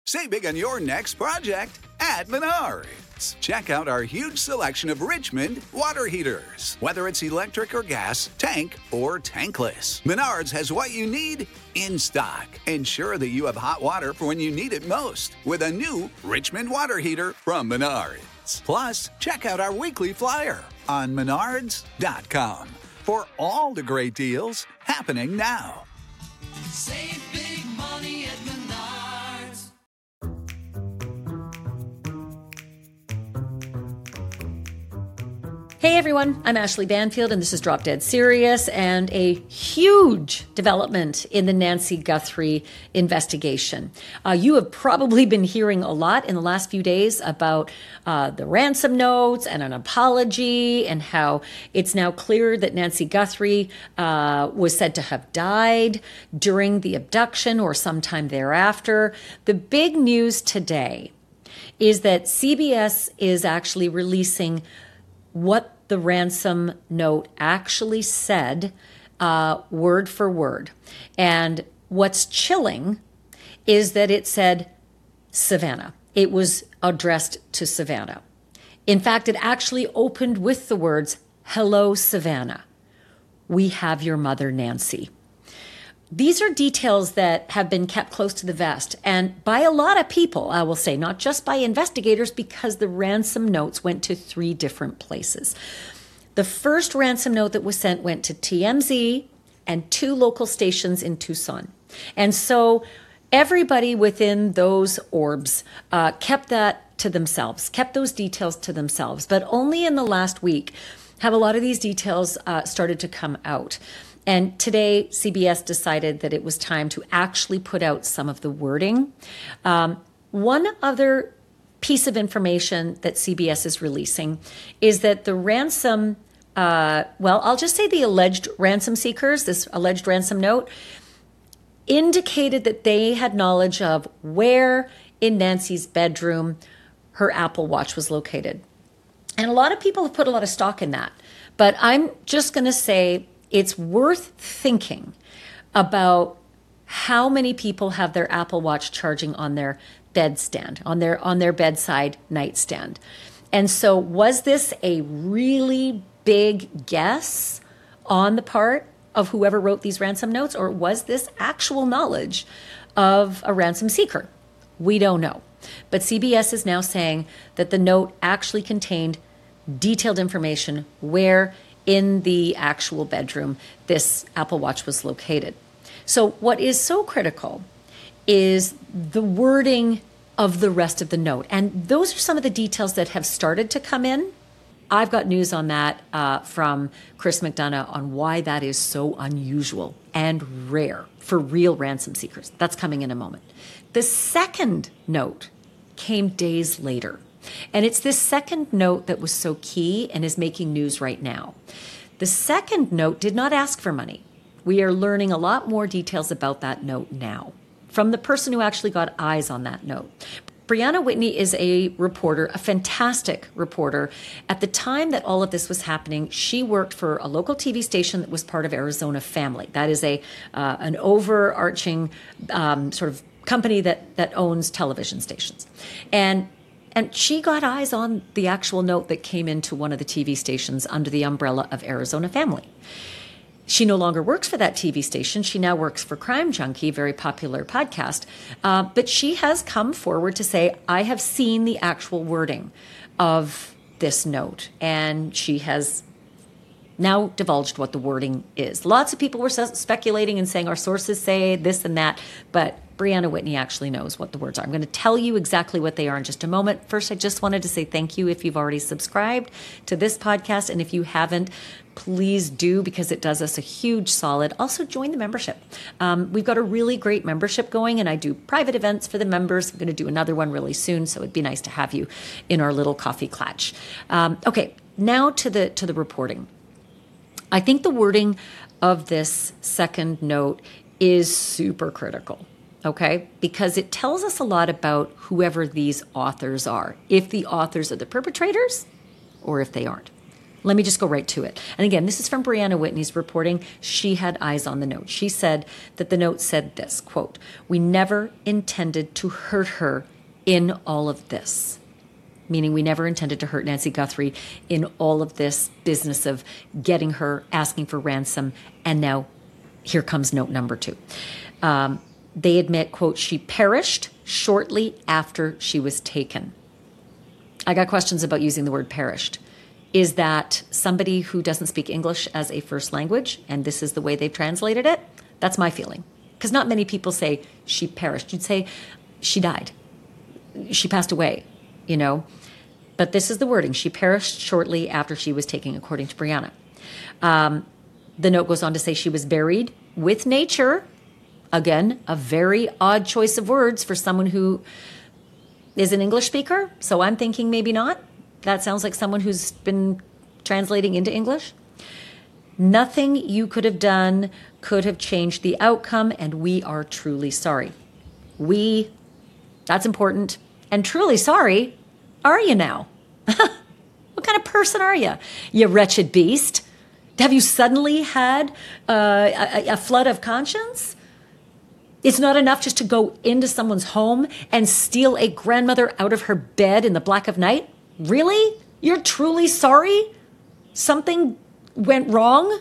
Save big on your next project at Menards. Check out our huge selection of Richmond water heaters. Whether it's electric or gas, tank or tankless, Menards has what you need in stock. Ensure that you have hot water for when you need it most with a new Richmond water heater from Menards. Plus, check out our weekly flyer on menards.com for all the great deals happening now. Save big money at Menards. Hey everyone, I'm Ashley Banfield and this is Drop Dead Serious, and a huge development in the Nancy Guthrie investigation. You have probably been hearing a lot in the last few days about the ransom notes and an apology, and how it's now clear that Nancy Guthrie was said to have died during the abduction or sometime thereafter. The big news today is that CBS is actually releasing what the ransom note actually said, word for word. And what's chilling is that it said Savannah. It was addressed to Savannah. In fact, it actually opened with the words, "Hello, Savannah. We have your mother, Nancy." These are details that have been kept close to the vest, and by a lot of people, I will say, not just by investigators, because the ransom notes went to 3 different places. The first ransom note that was sent went to TMZ and 2 local stations in Tucson. And so everybody within those orbs kept that to themselves, kept those details to themselves. But only in the last week have a lot of these details started to come out. And today, CBS decided that it was time to actually put out some of the wording. One other piece of information that CBS is releasing is that the ransom, I'll just say the alleged ransom seekers, this alleged ransom note, indicated that they had knowledge of where in Nancy's bedroom her Apple Watch was located. And a lot of people have put a lot of stock in that. But I'm just going to say, it's worth thinking about how many people have their Apple Watch charging on their bedstand, on their bedside nightstand. And so was this a really big guess on the part of whoever wrote these ransom notes, or was this actual knowledge of a ransom seeker? We don't know. But CBS is now saying that the note actually contained detailed information where in the actual bedroom this Apple Watch was located. So what is so critical is the wording of the rest of the note. And those are some of the details that have started to come in. I've got news on that from Chris McDonough on why that is so unusual and rare for real ransom seekers. That's coming in a moment. The second note came days later. And it's this second note that was so key and is making news right now. The second note did not ask for money. We are learning a lot more details about that note now from the person who actually got eyes on that note. Brianna Whitney is a reporter, a fantastic reporter. At the time that all of this was happening, she worked for a local TV station that was part of Arizona Family. That is an overarching sort of company that owns television stations. And she got eyes on the actual note that came into one of the TV stations under the umbrella of Arizona Family. She no longer works for that TV station. She now works for Crime Junkie, a very popular podcast. But she has come forward to say, I have seen the actual wording of this note. And she has now divulged what the wording is. Lots of people were speculating and saying our sources say this and that, but Brianna Whitney actually knows what the words are. I'm going to tell you exactly what they are in just a moment. First, I just wanted to say thank you if you've already subscribed to this podcast. And if you haven't, please do, because it does us a huge solid. Also, join the membership. We've got a really great membership going, and I do private events for the members. I'm going to do another one really soon, so it'd be nice to have you in our little coffee clutch. Okay, now to the reporting. I think the wording of this second note is super critical, okay? Because it tells us a lot about whoever these authors are, if the authors are the perpetrators or if they aren't. Let me just go right to it. And again, this is from Brianna Whitney's reporting. She had eyes on the note. She said that the note said this, quote, "We never intended to hurt her in all of this." Meaning we never intended to hurt Nancy Guthrie in all of this business of getting her, asking for ransom, and now here comes note number 2. They admit, quote, "She perished shortly after she was taken." I got questions about using the word perished. Is that somebody who doesn't speak English as a first language, and this is the way they've translated it? That's my feeling. Because not many people say she perished. You'd say she died. She passed away, you know. But this is the wording. She perished shortly after she was taken, according to Brianna. The note goes on to say she was buried with nature. Again, a very odd choice of words for someone who is an English speaker. So I'm thinking maybe not. That sounds like someone who's been translating into English. "Nothing you could have done could have changed the outcome, and we are truly sorry." That's important. And truly sorry, are you now? What kind of person are you? You wretched beast. Have you suddenly had a flood of conscience? It's not enough just to go into someone's home and steal a grandmother out of her bed in the black of night? Really? You're truly sorry? Something went wrong?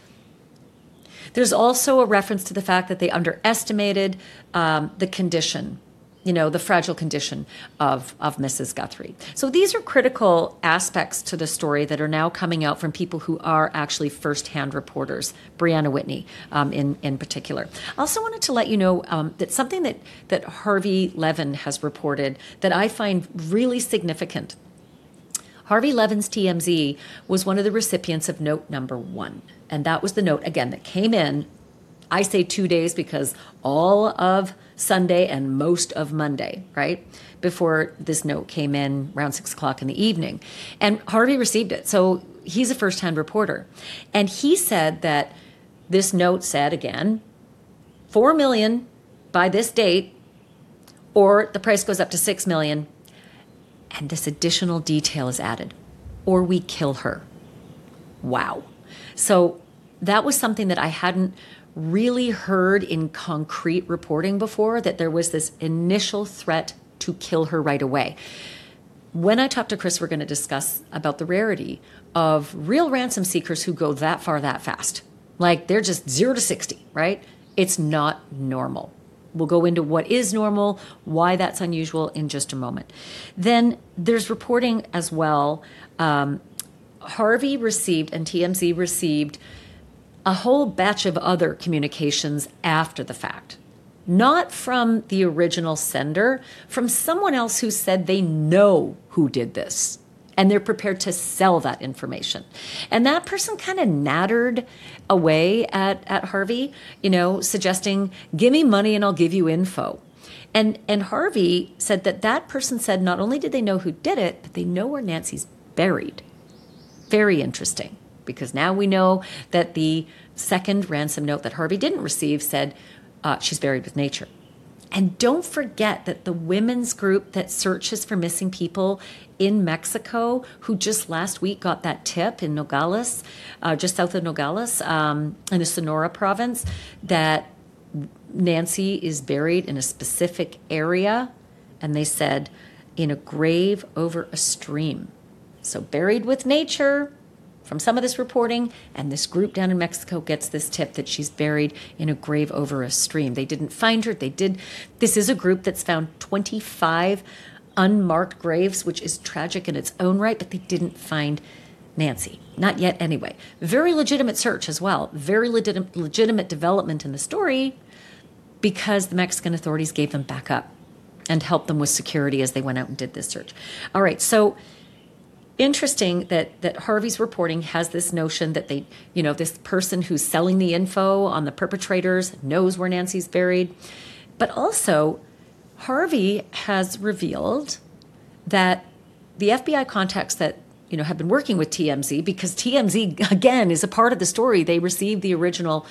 There's also a reference to the fact that they underestimated the condition, the fragile condition of Mrs. Guthrie. So these are critical aspects to the story that are now coming out from people who are actually firsthand reporters, Brianna Whitney in particular. I also wanted to let you know that something that Harvey Levin has reported that I find really significant. Harvey Levin's TMZ was one of the recipients of note number 1. And that was the note, again, that came in, I say 2 days because all of Sunday and most of Monday, right, before this note came in around 6 o'clock in the evening. And Harvey received it. So he's a first-hand reporter. And he said that this note said, again, $4 million by this date, or the price goes up to $6 million. And this additional detail is added, or we kill her. Wow. So that was something that I hadn't really heard in concrete reporting before, that there was this initial threat to kill her right away. When I talk to Chris, we're going to discuss about the rarity of real ransom seekers who go that far that fast. Like they're just 0 to 60, right? It's not normal. We'll go into what is normal, why that's unusual in just a moment. Then there's reporting as well. Harvey received and TMZ received a whole batch of other communications after the fact. Not from the original sender, from someone else who said they know who did this. And they're prepared to sell that information. And that person kind of nattered away at Harvey, suggesting, give me money and I'll give you info. And Harvey said that person said not only did they know who did it, but they know where Nancy's buried. Very interesting, because now we know that the second ransom note that Harvey didn't receive said she's buried with nature. And don't forget that the women's group that searches for missing people in Mexico, who just last week got that tip in Nogales, just south of Nogales, in the Sonora province, that Nancy is buried in a specific area, and they said in a grave over a stream. So buried with nature from some of this reporting, and this group down in Mexico gets this tip that she's buried in a grave over a stream. They didn't find her. This is a group that's found 25 unmarked graves, which is tragic in its own right, but they didn't find Nancy. Not yet, anyway. Very legitimate search as well. Very legitimate development in the story, because the Mexican authorities gave them backup and helped them with security as they went out and did this search. All right, so interesting that Harvey's reporting has this notion that this person who's selling the info on the perpetrators knows where Nancy's buried. But also, Harvey has revealed that the FBI contacts that have been working with TMZ, because TMZ, again, is a part of the story. They received the original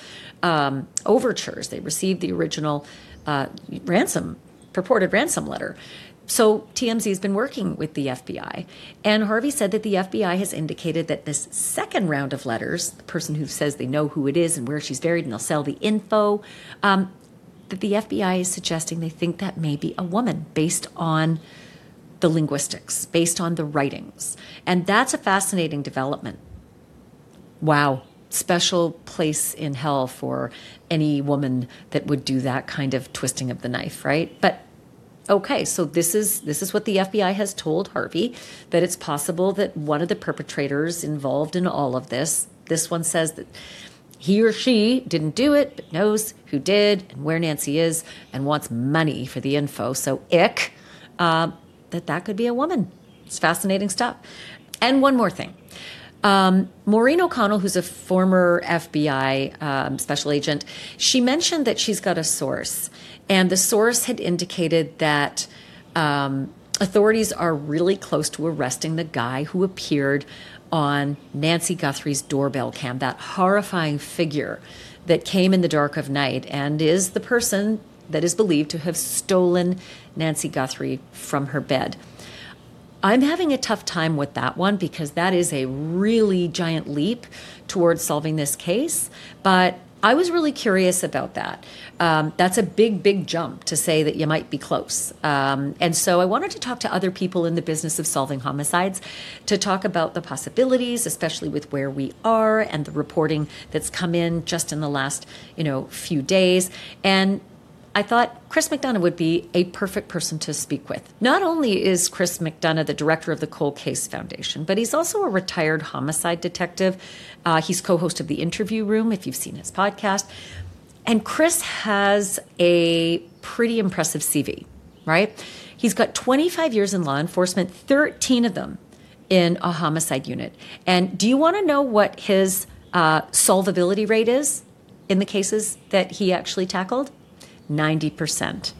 overtures. They received the original purported ransom letter. So TMZ has been working with the FBI, and Harvey said that the FBI has indicated that this second round of letters, the person who says they know who it is and where she's buried and they'll sell the info, that the FBI is suggesting they think that may be a woman based on the linguistics, based on the writings. And that's a fascinating development. Wow. Special place in hell for any woman that would do that kind of twisting of the knife, right? But okay, so this is what the FBI has told Harvey, that it's possible that one of the perpetrators involved in all of this one says that he or she didn't do it, but knows who did and where Nancy is and wants money for the info. So that could be a woman. It's fascinating stuff. And one more thing. Maureen O'Connell, who's a former FBI special agent, she mentioned that she's got a source, and the source had indicated that authorities are really close to arresting the guy who appeared on Nancy Guthrie's doorbell cam, that horrifying figure that came in the dark of night and is the person that is believed to have stolen Nancy Guthrie from her bed. I'm having a tough time with that one because that is a really giant leap towards solving this case. But I was really curious about that. That's a big, big jump to say that you might be close. And so I wanted to talk to other people in the business of solving homicides to talk about the possibilities, especially with where we are and the reporting that's come in just in the last, few days. And I thought Chris McDonough would be a perfect person to speak with. Not only is Chris McDonough the director of the Cold Case Foundation, but he's also a retired homicide detective. He's co-host of The Interview Room, if you've seen his podcast. And Chris has a pretty impressive CV, right? He's got 25 years in law enforcement, 13 of them in a homicide unit. And do you want to know what his solvability rate is in the cases that he actually tackled? 90%.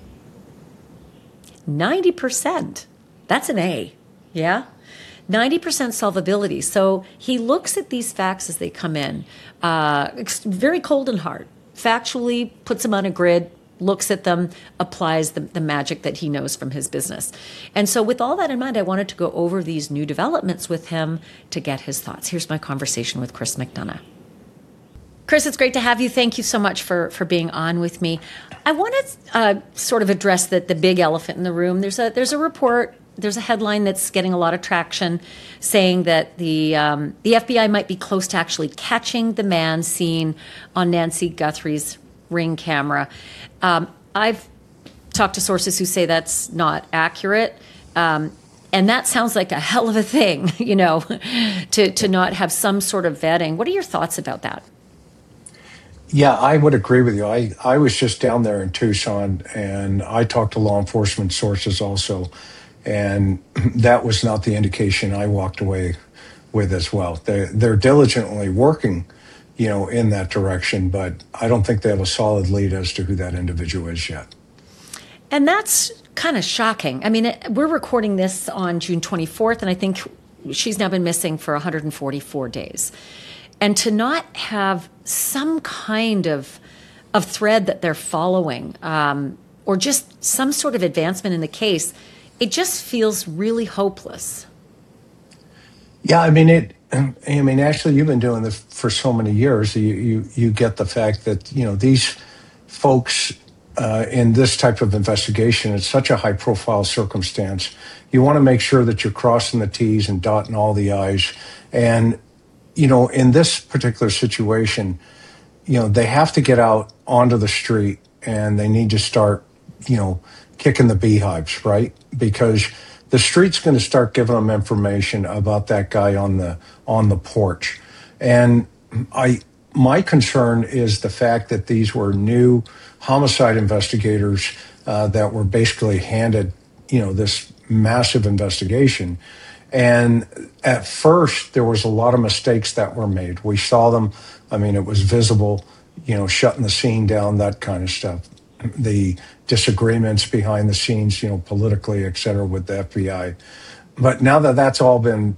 90%. That's an A. Yeah? 90% solvability. So he looks at these facts as they come in, very cold and hard, factually puts them on a grid, looks at them, applies the magic that he knows from his business. And so with all that in mind, I wanted to go over these new developments with him to get his thoughts. Here's my conversation with Chris McDonough. Chris, it's great to have you. Thank you so much for being on with me. I want to sort of address the big elephant in the room. There's a report, there's a headline that's getting a lot of traction saying that the FBI might be close to actually catching the man seen on Nancy Guthrie's Ring camera. I've talked to sources who say that's not accurate. And that sounds like a hell of a thing, to not have some sort of vetting. What are your thoughts about that? Yeah, I would agree with you. I was just down there in Tucson, and I talked to law enforcement sources also, and that was not the indication I walked away with as well. They're diligently working, in that direction, but I don't think they have a solid lead as to who that individual is yet. And that's kind of shocking. I mean, we're recording this on June 24th, and I think she's now been missing for 144 days. And to not have some kind of thread that they're following, or just some sort of advancement in the case, it just feels really hopeless. Yeah, Ashley, you've been doing this for so many years. You get the fact that these folks in this type of investigation, it's such a high-profile circumstance. You want to make sure that you're crossing the T's and dotting all the I's, and in this particular situation, they have to get out onto the street and they need to start, kicking the beehives, right? Because the street's going to start giving them information about that guy on the porch. And my concern is the fact that these were new homicide investigators that were basically handed, this massive investigation. And at first, there was a lot of mistakes that were made. We saw them. It was visible, shutting the scene down, that kind of stuff. The disagreements behind the scenes, politically, et cetera, with the FBI. But now that that's all been,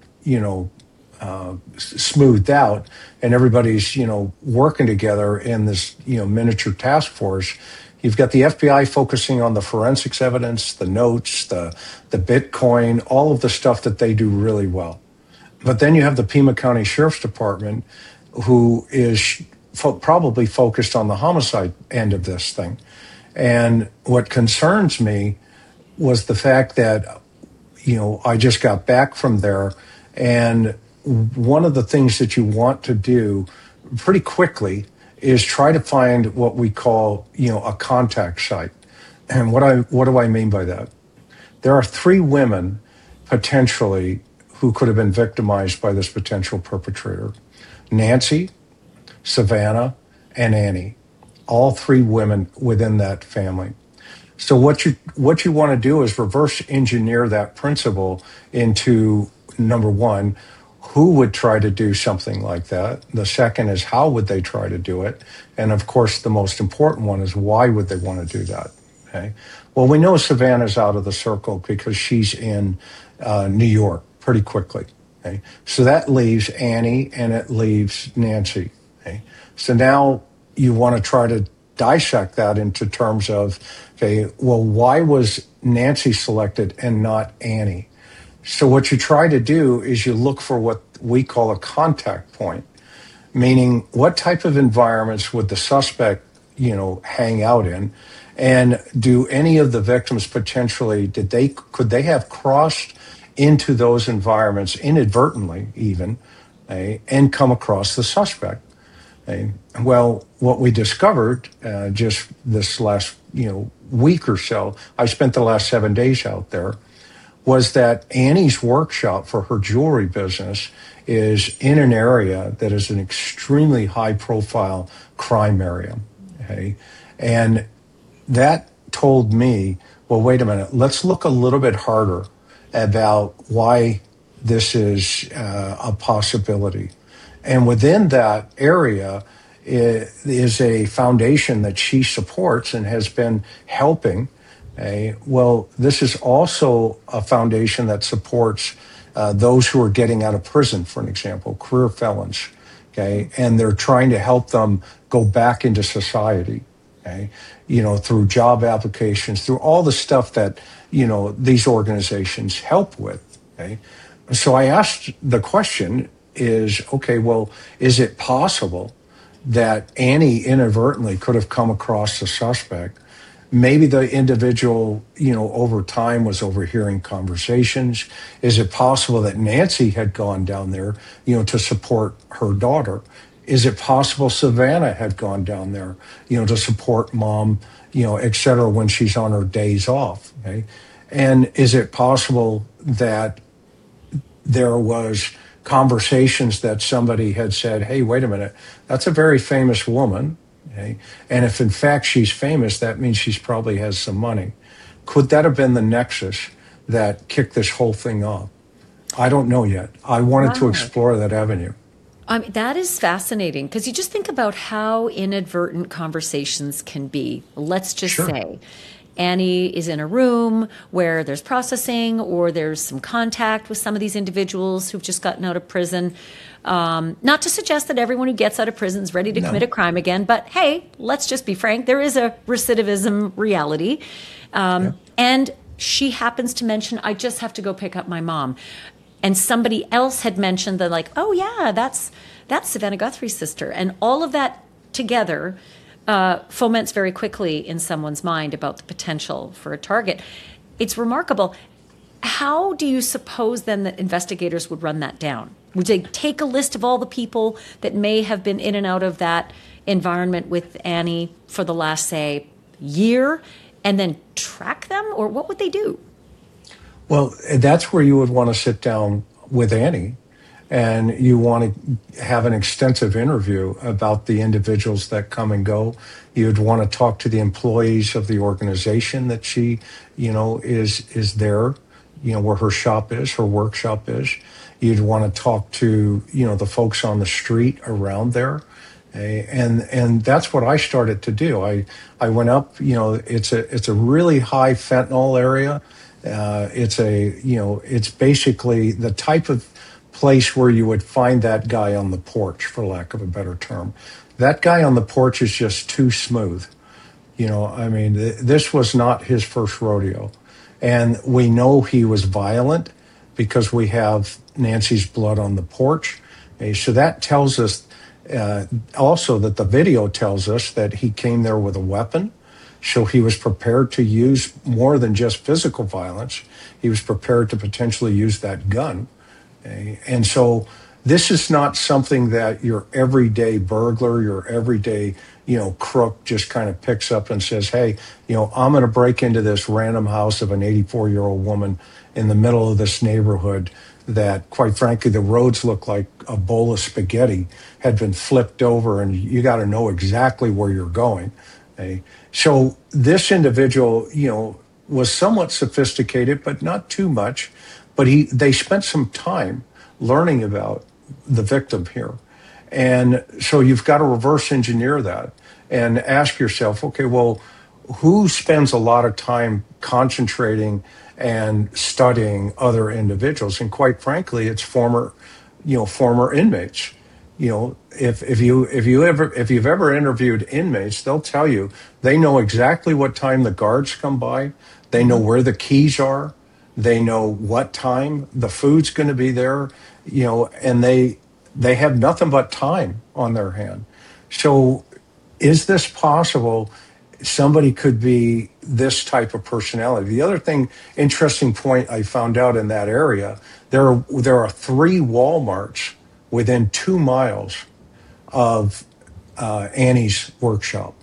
smoothed out and everybody's, working together in this, miniature task force, You've got the FBI focusing on the forensics evidence, the notes, the Bitcoin, all of the stuff that they do really well. But then you have the Pima County Sheriff's Department, who is probably focused on the homicide end of this thing. And what concerns me was the fact that, I just got back from there, and one of the things that you want to do pretty quickly is try to find what we call, a contact site. And what do I mean by that? There are 3 women potentially who could have been victimized by this potential perpetrator: Nancy, Savannah, and Annie. All 3 women within that family. So what you want to do is reverse engineer that principle into, number one, who would try to do something like that? The second is, how would they try to do it? And of course, the most important one is, why would they want to do that? Okay. Well, we know Savannah's out of the circle because she's in New York pretty quickly. Okay. So that leaves Annie and it leaves Nancy. Okay. So now you want to try to dissect that into terms of, okay, well, why was Nancy selected and not Annie? So what you try to do is you look for what we call a contact point, meaning what type of environments would the suspect, hang out in, and do any of the victims potentially, could they have crossed into those environments inadvertently even, and come across the suspect? Well, what we discovered just this last week or so, I spent the last 7 days out there, was that Annie's workshop for her jewelry business is in an area that is an extremely high-profile crime area. Okay? And that told me, well, wait a minute, let's look a little bit harder about why this is a possibility. And within that area is a foundation that she supports and has been helping. Well, this is also a foundation that supports those who are getting out of prison, for an example, career felons. Okay, and they're trying to help them go back into society. Okay, through job applications, through all the stuff that these organizations help with. Okay, so I asked the question: is, okay, well, is it possible that Annie inadvertently could have come across the suspect? Maybe the individual, over time was overhearing conversations. Is it possible that Nancy had gone down there, to support her daughter? Is it possible Savannah had gone down there, to support mom, et cetera, when she's on her days off? Okay? And is it possible that there was conversations that somebody had said, hey, wait a minute, that's a very famous woman. Okay? And if in fact she's famous, that means she probably has some money. Could that have been the nexus that kicked this whole thing off? I don't know yet. I wanted to explore that avenue. That is fascinating, because you just think about how inadvertent conversations can be. Let's just say Annie is in a room where there's processing or there's some contact with some of these individuals who've just gotten out of prison. Not to suggest that everyone who gets out of prison is ready to commit a crime again, but hey, let's just be frank, there is a recidivism reality. And she happens to mention, I just have to go pick up my mom. And somebody else had mentioned that, like, oh yeah, that's Savannah Guthrie's sister. And all of that together foments very quickly in someone's mind about the potential for a target. It's remarkable. How do you suppose then that investigators would run that down? Would they take a list of all the people that may have been in and out of that environment with Annie for the last, say, year, and then track them? Or what would they do? Well, that's where you would want to sit down with Annie, and you want to have an extensive interview about the individuals that come and go. You'd want to talk to the employees of the organization that she, is there, where her shop is, her workshop is. You'd want to talk to, the folks on the street around there. And that's what I started to do. I went up, it's a really high fentanyl area. It's basically the type of place where you would find that guy on the porch, for lack of a better term. That guy on the porch is just too smooth. I mean, this was not his first rodeo. And we know he was violent because we have Nancy's blood on the porch. Okay, so that tells us also that the video tells us that he came there with a weapon. So he was prepared to use more than just physical violence. He was prepared to potentially use that gun. Okay? And so this is not something that your everyday burglar, your everyday, crook just kind of picks up and says, hey, I'm going to break into this random house of an 84-year-old woman in the middle of this neighborhood that, quite frankly, the roads look like a bowl of spaghetti had been flipped over, and you got to know exactly where you're going. Okay? So this individual, was somewhat sophisticated, but not too much. But they spent some time learning about the victim here. And so you've got to reverse engineer that and ask yourself, okay, well, who spends a lot of time concentrating and studying other individuals? And quite frankly, it's former inmates. If you've ever interviewed inmates, they'll tell you they know exactly what time the guards come by. They know where the keys are. They know what time the food's going to be there, and they have nothing but time on their hand. So is this possible? Somebody could be this type of personality. The other interesting point I found out in that area, there are 3 Walmarts within 2 miles of Annie's workshop.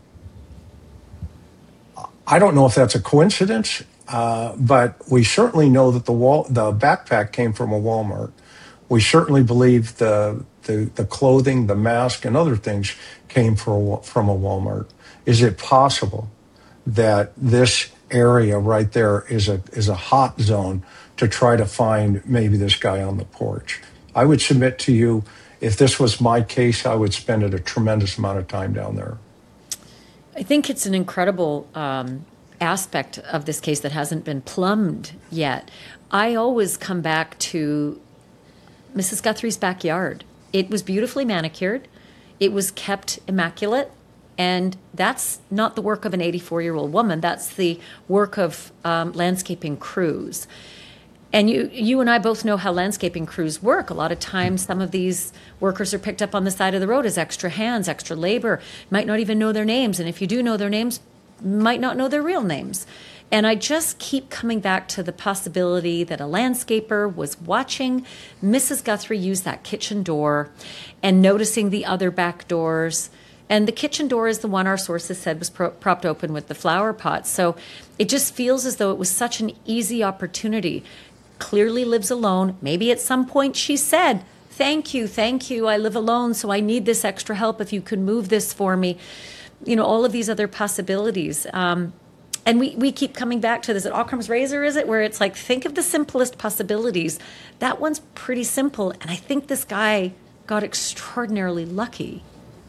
I don't know if that's a coincidence, but we certainly know that the backpack came from a Walmart. We certainly believe the clothing, the mask, and other things came from a Walmart. Is it possible that this area right there is a hot zone to try to find maybe this guy on the porch? I would submit to you, if this was my case, I would spend a tremendous amount of time down there. I think it's an incredible aspect of this case that hasn't been plumbed yet. I always come back to Mrs. Guthrie's backyard. It was beautifully manicured. It was kept immaculate. And that's not the work of an 84-year-old woman. That's the work of landscaping crews. And you and I both know how landscaping crews work. A lot of times, some of these workers are picked up on the side of the road as extra hands, extra labor, might not even know their names. And if you do know their names, might not know their real names. And I just keep coming back to the possibility that a landscaper was watching Mrs. Guthrie use that kitchen door and noticing the other back doors. And the kitchen door is the one our sources said was propped open with the flower pots. So it just feels as though it was such an easy opportunity. Clearly lives alone. Maybe at some point she said, thank you, I live alone, so I need this extra help if you can move this for me. All of these other possibilities. And we keep coming back to this. At Occam's razor, is it? Where it's like, think of the simplest possibilities. That one's pretty simple. And I think this guy got extraordinarily lucky.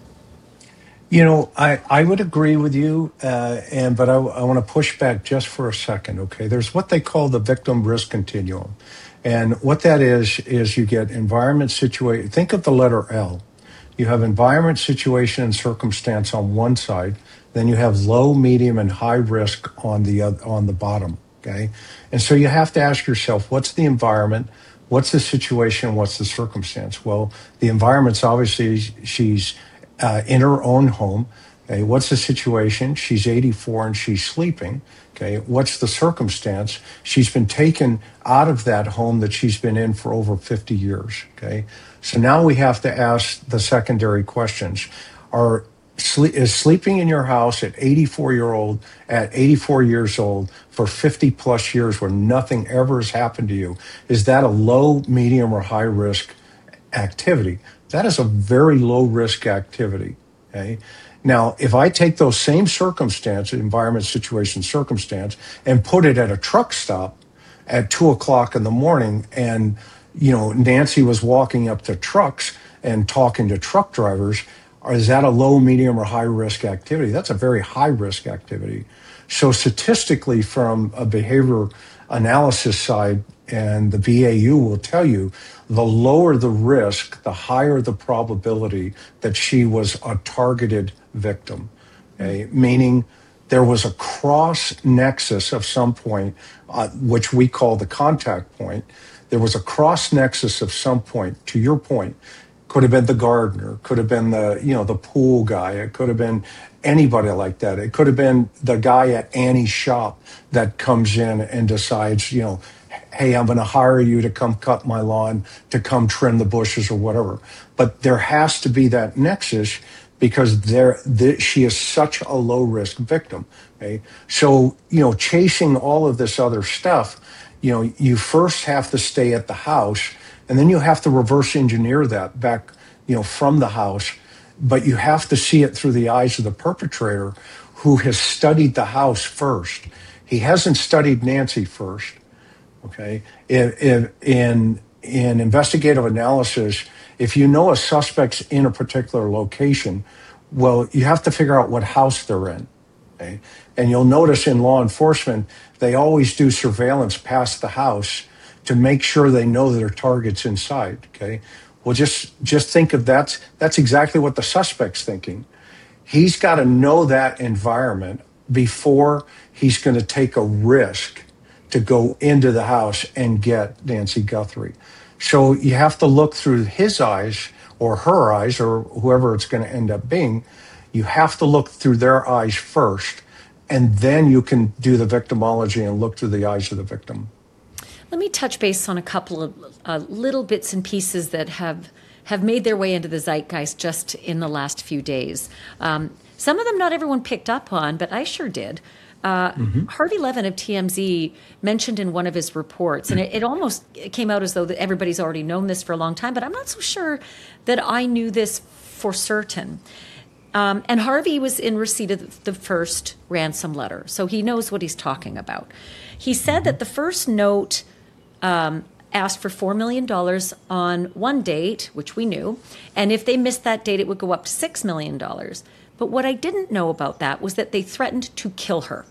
I would agree with you, but I want to push back just for a second, okay? There's what they call the victim risk continuum. And what that is you get environment, situation. Think of the letter L. You have environment, situation, and circumstance on one side. Then you have low, medium, and high risk on the bottom, okay? And so you have to ask yourself, what's the environment? What's the situation? What's the circumstance? Well, the environment's obviously she's in her own home. Okay, what's the situation? She's 84 and she's sleeping. Okay, what's the circumstance? She's been taken out of that home that she's been in for over 50 years. Okay, so now we have to ask the secondary questions. Is sleeping in your house at 84 years old for 50 plus years where nothing ever has happened to you, is that a low, medium, or high risk activity? That is a very low risk activity. Okay. Now, if I take those same circumstances, environment, situation, circumstance, and put it at a truck stop at 2:00 in the morning, and Nancy was walking up to trucks and talking to truck drivers, is that a low, medium, or high risk activity? That's a very high risk activity. So statistically, from a behavior analysis side, and the BAU will tell you, the lower the risk, the higher the probability that she was a targeted victim. Okay? Meaning there was a cross nexus of some point, which we call the contact point. There was a cross nexus of some point, to your point. Could have been the gardener, could have been the pool guy, it could have been anybody like that. It could have been the guy at Annie's shop that comes in and decides, hey, I'm going to hire you to come cut my lawn, to come trim the bushes or whatever. But there has to be that nexus because she is such a low risk victim. Okay? So, chasing all of this other stuff, you first have to stay at the house, and then you have to reverse engineer that back, from the house. But you have to see it through the eyes of the perpetrator who has studied the house first. He hasn't studied Nancy first. Okay. In investigative analysis, if you know a suspect's in a particular location, well, you have to figure out what house they're in. Okay? And you'll notice in law enforcement, they always do surveillance past the house to make sure they know their target's inside. Okay. Well, just think of that's exactly what the suspect's thinking. He's got to know that environment before he's going to take a risk to go into the house and get Nancy Guthrie. So you have to look through his eyes or her eyes or whoever it's going to end up being. You have to look through their eyes first, and then you can do the victimology and look through the eyes of the victim. Let me touch base on a couple of little bits and pieces that have made their way into the zeitgeist just in the last few days. Some of them not everyone picked up on, but I sure did. Harvey Levin of TMZ mentioned in one of his reports, and it almost came out as though that everybody's already known this for a long time, but I'm not so sure that I knew this for certain. And Harvey was in receipt of the first ransom letter, so he knows what he's talking about. He said that the first note asked for $4 million on one date, which we knew, and if they missed that date, it would go up to $6 million. But what I didn't know about that was that they threatened to kill her.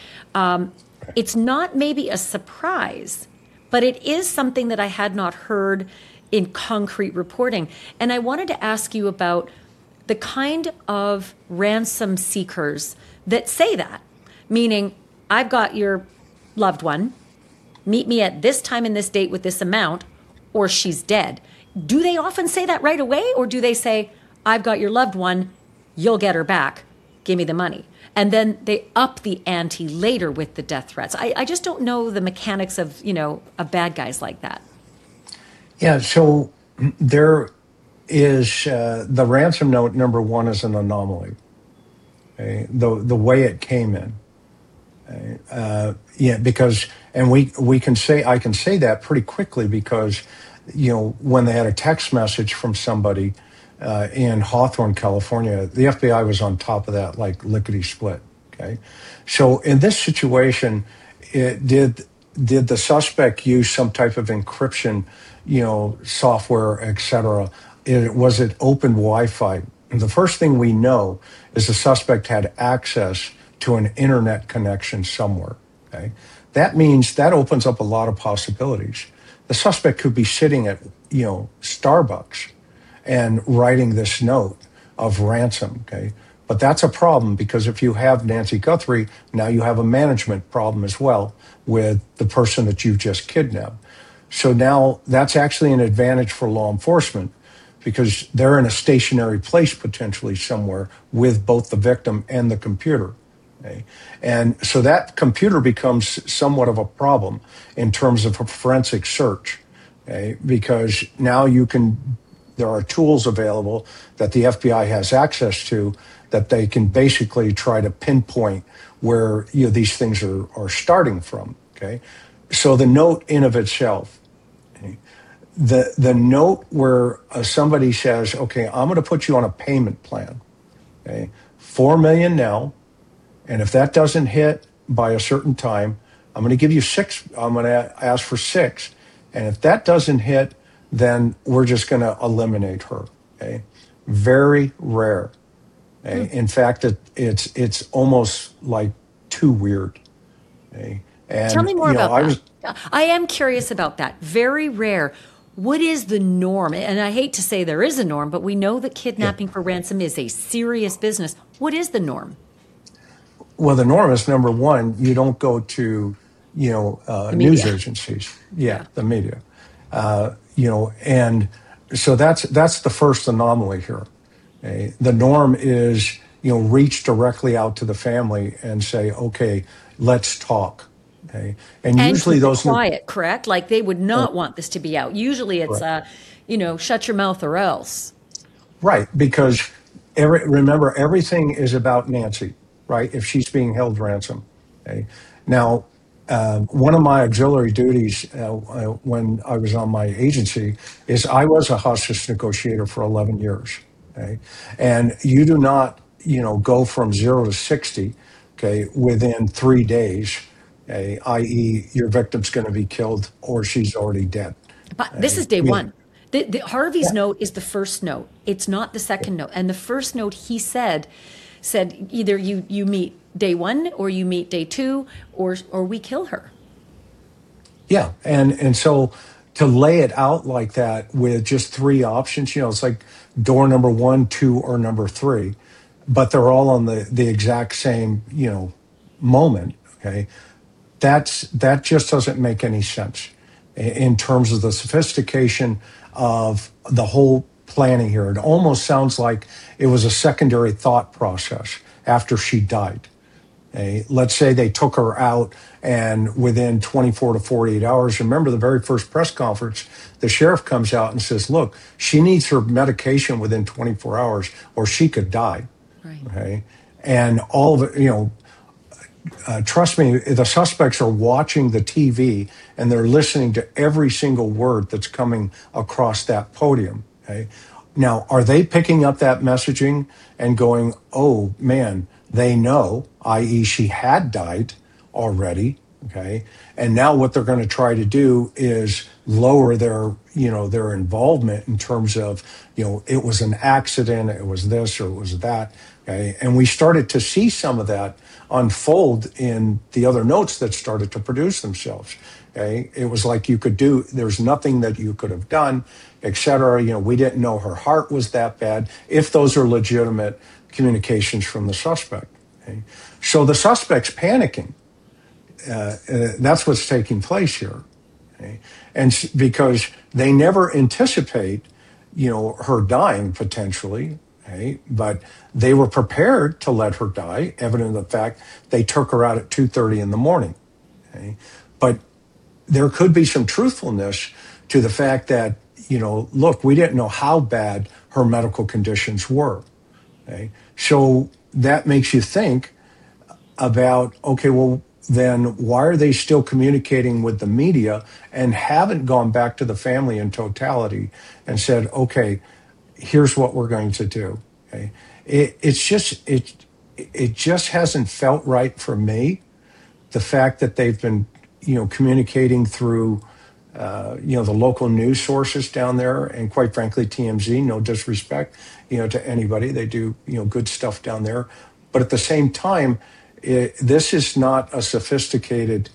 It's not maybe a surprise, but it is something that I had not heard in concrete reporting. And I wanted to ask you about the kind of ransom seekers that say that, meaning I've got your loved one, meet me at this time and this date with this amount, or she's dead. Do they often say that right away, or do they say, I've got your loved one, you'll get her back, give me the money? And then they up the ante later with the death threats. I just don't know the mechanics of bad guys like that. Yeah, so there is the ransom note number one is an anomaly. Okay? The way it came in. Because, and we can say, I can say that pretty quickly because, when they had a text message from somebody in Hawthorne, California, the FBI was on top of that like lickety split. Okay. So in this situation, did the suspect use some type of encryption, software, et cetera? Was it open Wi-Fi? And the first thing we know is the suspect had access to an internet connection somewhere. Okay, that means that opens up a lot of possibilities. The suspect could be sitting at Starbucks and writing this note of ransom. Okay, but that's a problem because if you have Nancy Guthrie, now you have a management problem as well with the person that you've just kidnapped. So now that's actually an advantage for law enforcement because they're in a stationary place potentially somewhere with both the victim and the computer. Okay. And so that computer becomes somewhat of a problem in terms of a forensic search, okay? Because now there are tools available that the FBI has access to that they can basically try to pinpoint where these things are starting from, okay? So the note in of itself, okay? The note where somebody says, okay, I'm going to put you on a payment plan, okay? $4 million now. And if that doesn't hit by a certain time, I'm going to give you $6. I'm going to ask for $6. And if that doesn't hit, then we're just going to eliminate her. Okay, very rare. Okay? In fact, it's almost like too weird. Okay? And, tell me more about that. I am curious about that. Very rare. What is the norm? And I hate to say there is a norm, but we know that kidnapping for ransom is a serious business. What is the norm? Well, the norm is number one, you don't go to, The news media. agencies. Yeah, Yeah. the media. And so that's the first anomaly here. Okay? The norm is, reach directly out to the family and say, okay, let's talk. Okay. And And usually keep it those, quiet, correct? Like they would not want this to be out. Usually it's, right. shut your mouth or else. Right, because remember, everything is about Nancy, right? If she's being held ransom. Okay. Now, one of my auxiliary duties when I was on my agency is I was a hostage negotiator for 11 years. Okay, and you do not, go from 0 to 60, okay, within 3 days. Okay, i.e., your victim's going to be killed or she's already dead. But this is day Yeah. one. Harvey's note is the first note. It's not the second note. And the first note he said either you meet day one or you meet day two or we kill her. Yeah, and so to lay it out like that with just three options, it's like door number 1, 2, or number 3, but they're all on the exact same, moment. Okay, that just doesn't make any sense in terms of the sophistication of the whole planning here. It almost sounds like it was a secondary thought process after she died. Okay? Let's say they took her out and within 24 to 48 hours, remember the very first press conference, the sheriff comes out and says, look, she needs her medication within 24 hours or she could die. Right. Okay. And all of it, trust me, the suspects are watching the TV and they're listening to every single word that's coming across that podium. Okay. Now, are they picking up that messaging and going, oh man, they know, i.e., she had died already. Okay. And now what they're going to try to do is lower their involvement in terms of, it was an accident, it was this or it was that. Okay. And we started to see some of that unfold in the other notes that started to produce themselves. Okay. It was like there's nothing that you could have done, et cetera. We didn't know her heart was that bad, if those are legitimate communications from the suspect. Okay. So the suspect's panicking. That's what's taking place here. Okay. And because they never anticipate, her dying potentially. Okay, but they were prepared to let her die, evident of the fact they took her out at 2:30 in the morning. Okay, but there could be some truthfulness to the fact that, look, we didn't know how bad her medical conditions were. Okay, so that makes you think about, okay, well, then why are they still communicating with the media and haven't gone back to the family in totality and said, okay, here's what we're going to do. Okay. It just hasn't felt right for me. The fact that they've been, communicating through, the local news sources down there, and quite frankly, TMZ, no disrespect, to anybody. They do, good stuff down there. But at the same time, this is not a sophisticated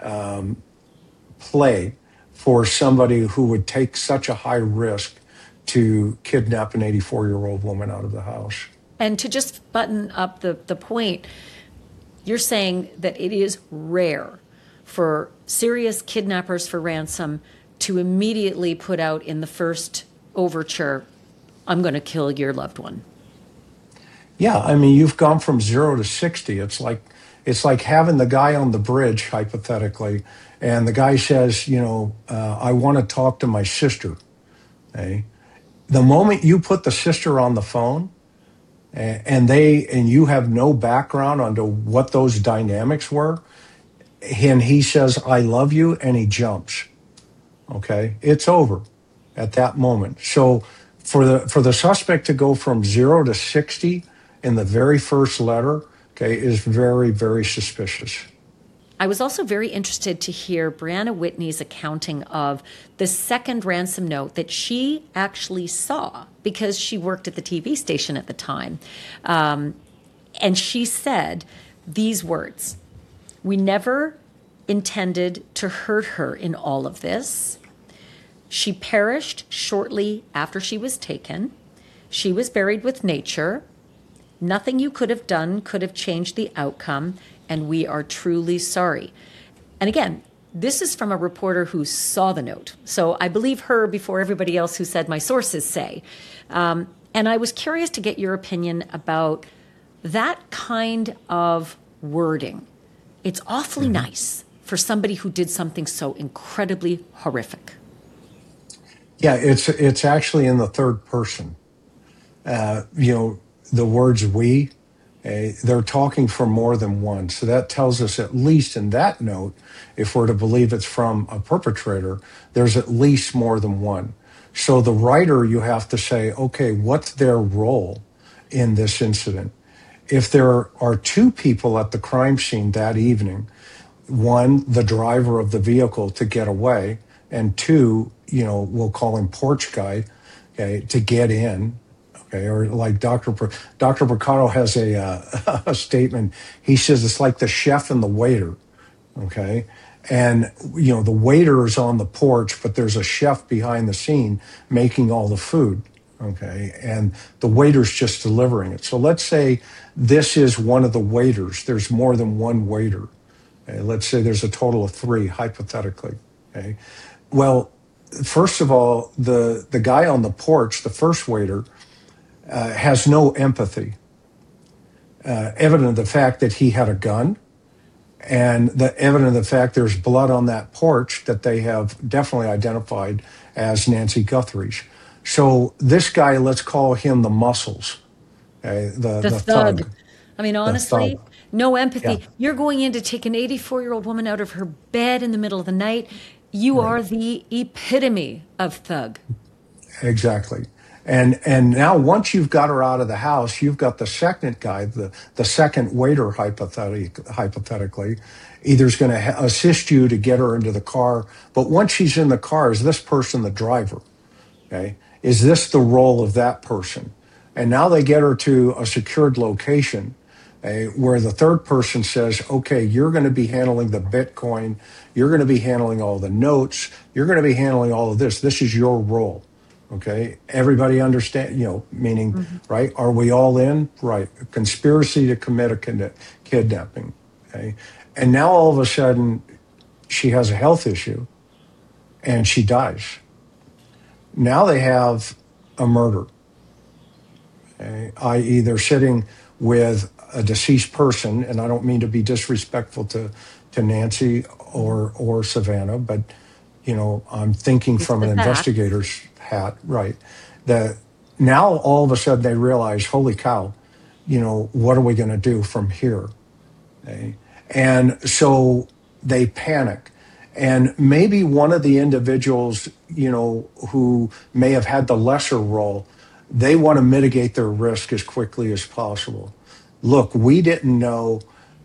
play for somebody who would take such a high risk to kidnap an 84-year-old woman out of the house. And to just button up the point, you're saying that it is rare for serious kidnappers for ransom to immediately put out in the first overture, I'm going to kill your loved one. Yeah, I mean, you've gone from 0 to 60. It's like having the guy on the bridge, hypothetically, and the guy says, I want to talk to my sister. Okay? The moment you put the sister on the phone and you have no background onto what those dynamics were, and he says, I love you, and he jumps. Okay. It's over at that moment. So for the suspect to go from 0 to 60 in the very first letter, okay, is very, very suspicious. I was also very interested to hear Brianna Whitney's accounting of the second ransom note that she actually saw because she worked at the TV station at the time. And she said these words, "We never intended to hurt her in all of this. She perished shortly after she was taken. She was buried with nature. Nothing you could have done could have changed the outcome, and we are truly sorry. And again, this is from a reporter who saw the note. So I believe her before everybody else who said my sources say. And I was curious to get your opinion about that kind of wording. It's awfully nice for somebody who did something so incredibly horrific. Yeah, it's actually in the third person. The words we, they're talking for more than one. So that tells us, at least in that note, if we're to believe it's from a perpetrator, there's at least more than one. So the writer, you have to say, okay, what's their role in this incident? If there are two people at the crime scene that evening, one, the driver of the vehicle to get away, and two, we'll call him porch guy, okay, to get in. Okay, or like Dr. Mercado has a statement. He says it's like the chef and the waiter, okay? And, the waiter is on the porch, but there's a chef behind the scene making all the food, okay? And the waiter's just delivering it. So let's say this is one of the waiters. There's more than one waiter. Okay? Let's say there's a total of three, hypothetically, okay? Well, first of all, the guy on the porch, the first waiter, has no empathy, evident of the fact that he had a gun, and evident of the fact there's blood on that porch that they have definitely identified as Nancy Guthrie's. So this guy, let's call him the muscles, okay? the thug. I mean, honestly, no empathy. Yeah. You're going in to take an 84-year-old woman out of her bed in the middle of the night. You are the epitome of thug. Exactly. And now once you've got her out of the house, you've got the second guy, the second waiter, hypothetically, either is going to assist you to get her into the car. But once she's in the car, is this person the driver? Okay. Is this the role of that person? And now they get her to a secured location where the third person says, okay, you're going to be handling the Bitcoin. You're going to be handling all the notes. You're going to be handling all of this. This is your role. Okay, everybody understand, meaning, right? Are we all in? Right. A conspiracy to commit a kidnapping. Okay. And now all of a sudden she has a health issue and she dies. Now they have a murder, okay? I.e. they're sitting with a deceased person, and I don't mean to be disrespectful to Nancy or Savannah, but, I'm thinking from an investigator's hat, right? That now all of a sudden they realize, holy cow, what are we going to do from here? Okay? And so they panic. And maybe one of the individuals, who may have had the lesser role, they want to mitigate their risk as quickly as possible. Look, we didn't know,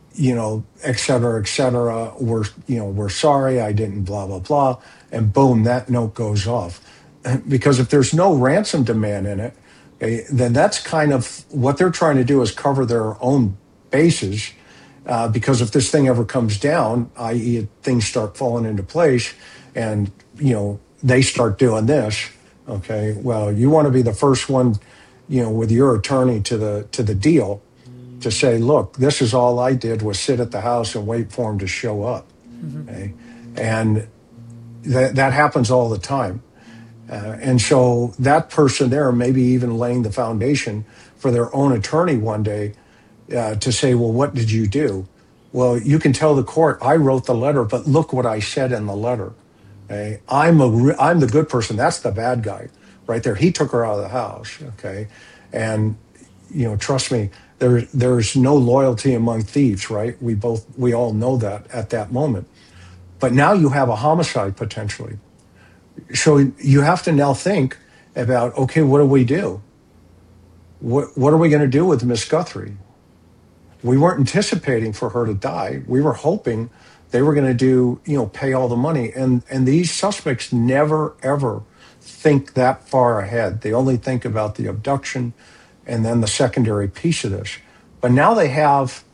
et cetera, we're sorry, I didn't, blah, blah, blah. And boom, that note goes off. Because if there's no ransom demand in it, okay, then that's kind of what they're trying to do is cover their own bases. Because if this thing ever comes down, i.e. things start falling into place and, they start doing this, okay, well, you want to be the first one, with your attorney to the deal to say, look, this is all I did was sit at the house and wait for him to show up. Okay? And that happens all the time. And so that person there maybe even laying the foundation for their own attorney one day to say, well, what did you do? Well, you can tell the court, I wrote the letter, but look what I said in the letter. Okay? I'm the good person. That's the bad guy right there. He took her out of the house. Okay. And, trust me, there's no loyalty among thieves, right? We all know that at that moment. But now you have a homicide potentially. So you have to now think about, okay, what do we do? What are we going to do with Miss Guthrie? We weren't anticipating for her to die. We were hoping they were going to pay all the money. And these suspects never, ever think that far ahead. They only think about the abduction and then the secondary piece of this. But now they have,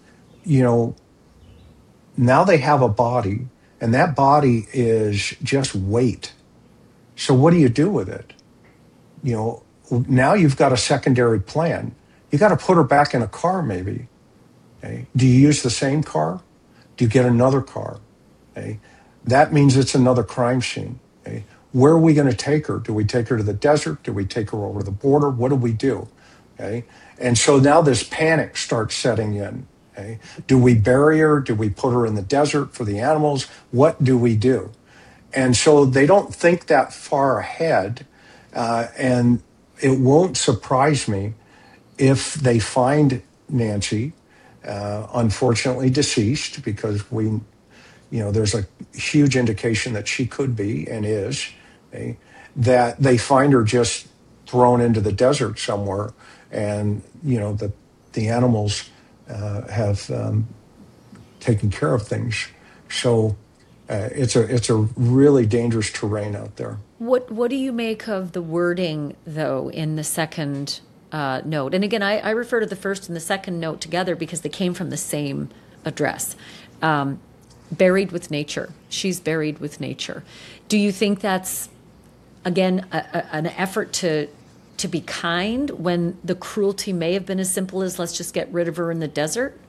now they have a body, and that body is just weight. So what do you do with it? Now you've got a secondary plan. You got to put her back in a car, maybe. Okay? Do you use the same car? Do you get another car? Okay? That means it's another crime scene. Okay? Where are we going to take her? Do we take her to the desert? Do we take her over the border? What do we do? Okay? And so now this panic starts setting in. Okay? Do we bury her? Do we put her in the desert for the animals? What do we do? And so they don't think that far ahead. And it won't surprise me if they find Nancy, unfortunately deceased, because there's a huge indication that she could be and is, okay, that they find her just thrown into the desert somewhere, and the animals have taken care of things. So it's a really dangerous terrain out there. What do you make of the wording, though, in the second note? And again, I refer to the first and the second note together because they came from the same address. Buried with nature. She's buried with nature. Do you think that's, again, an effort to be kind when the cruelty may have been as simple as let's just get rid of her in the desert?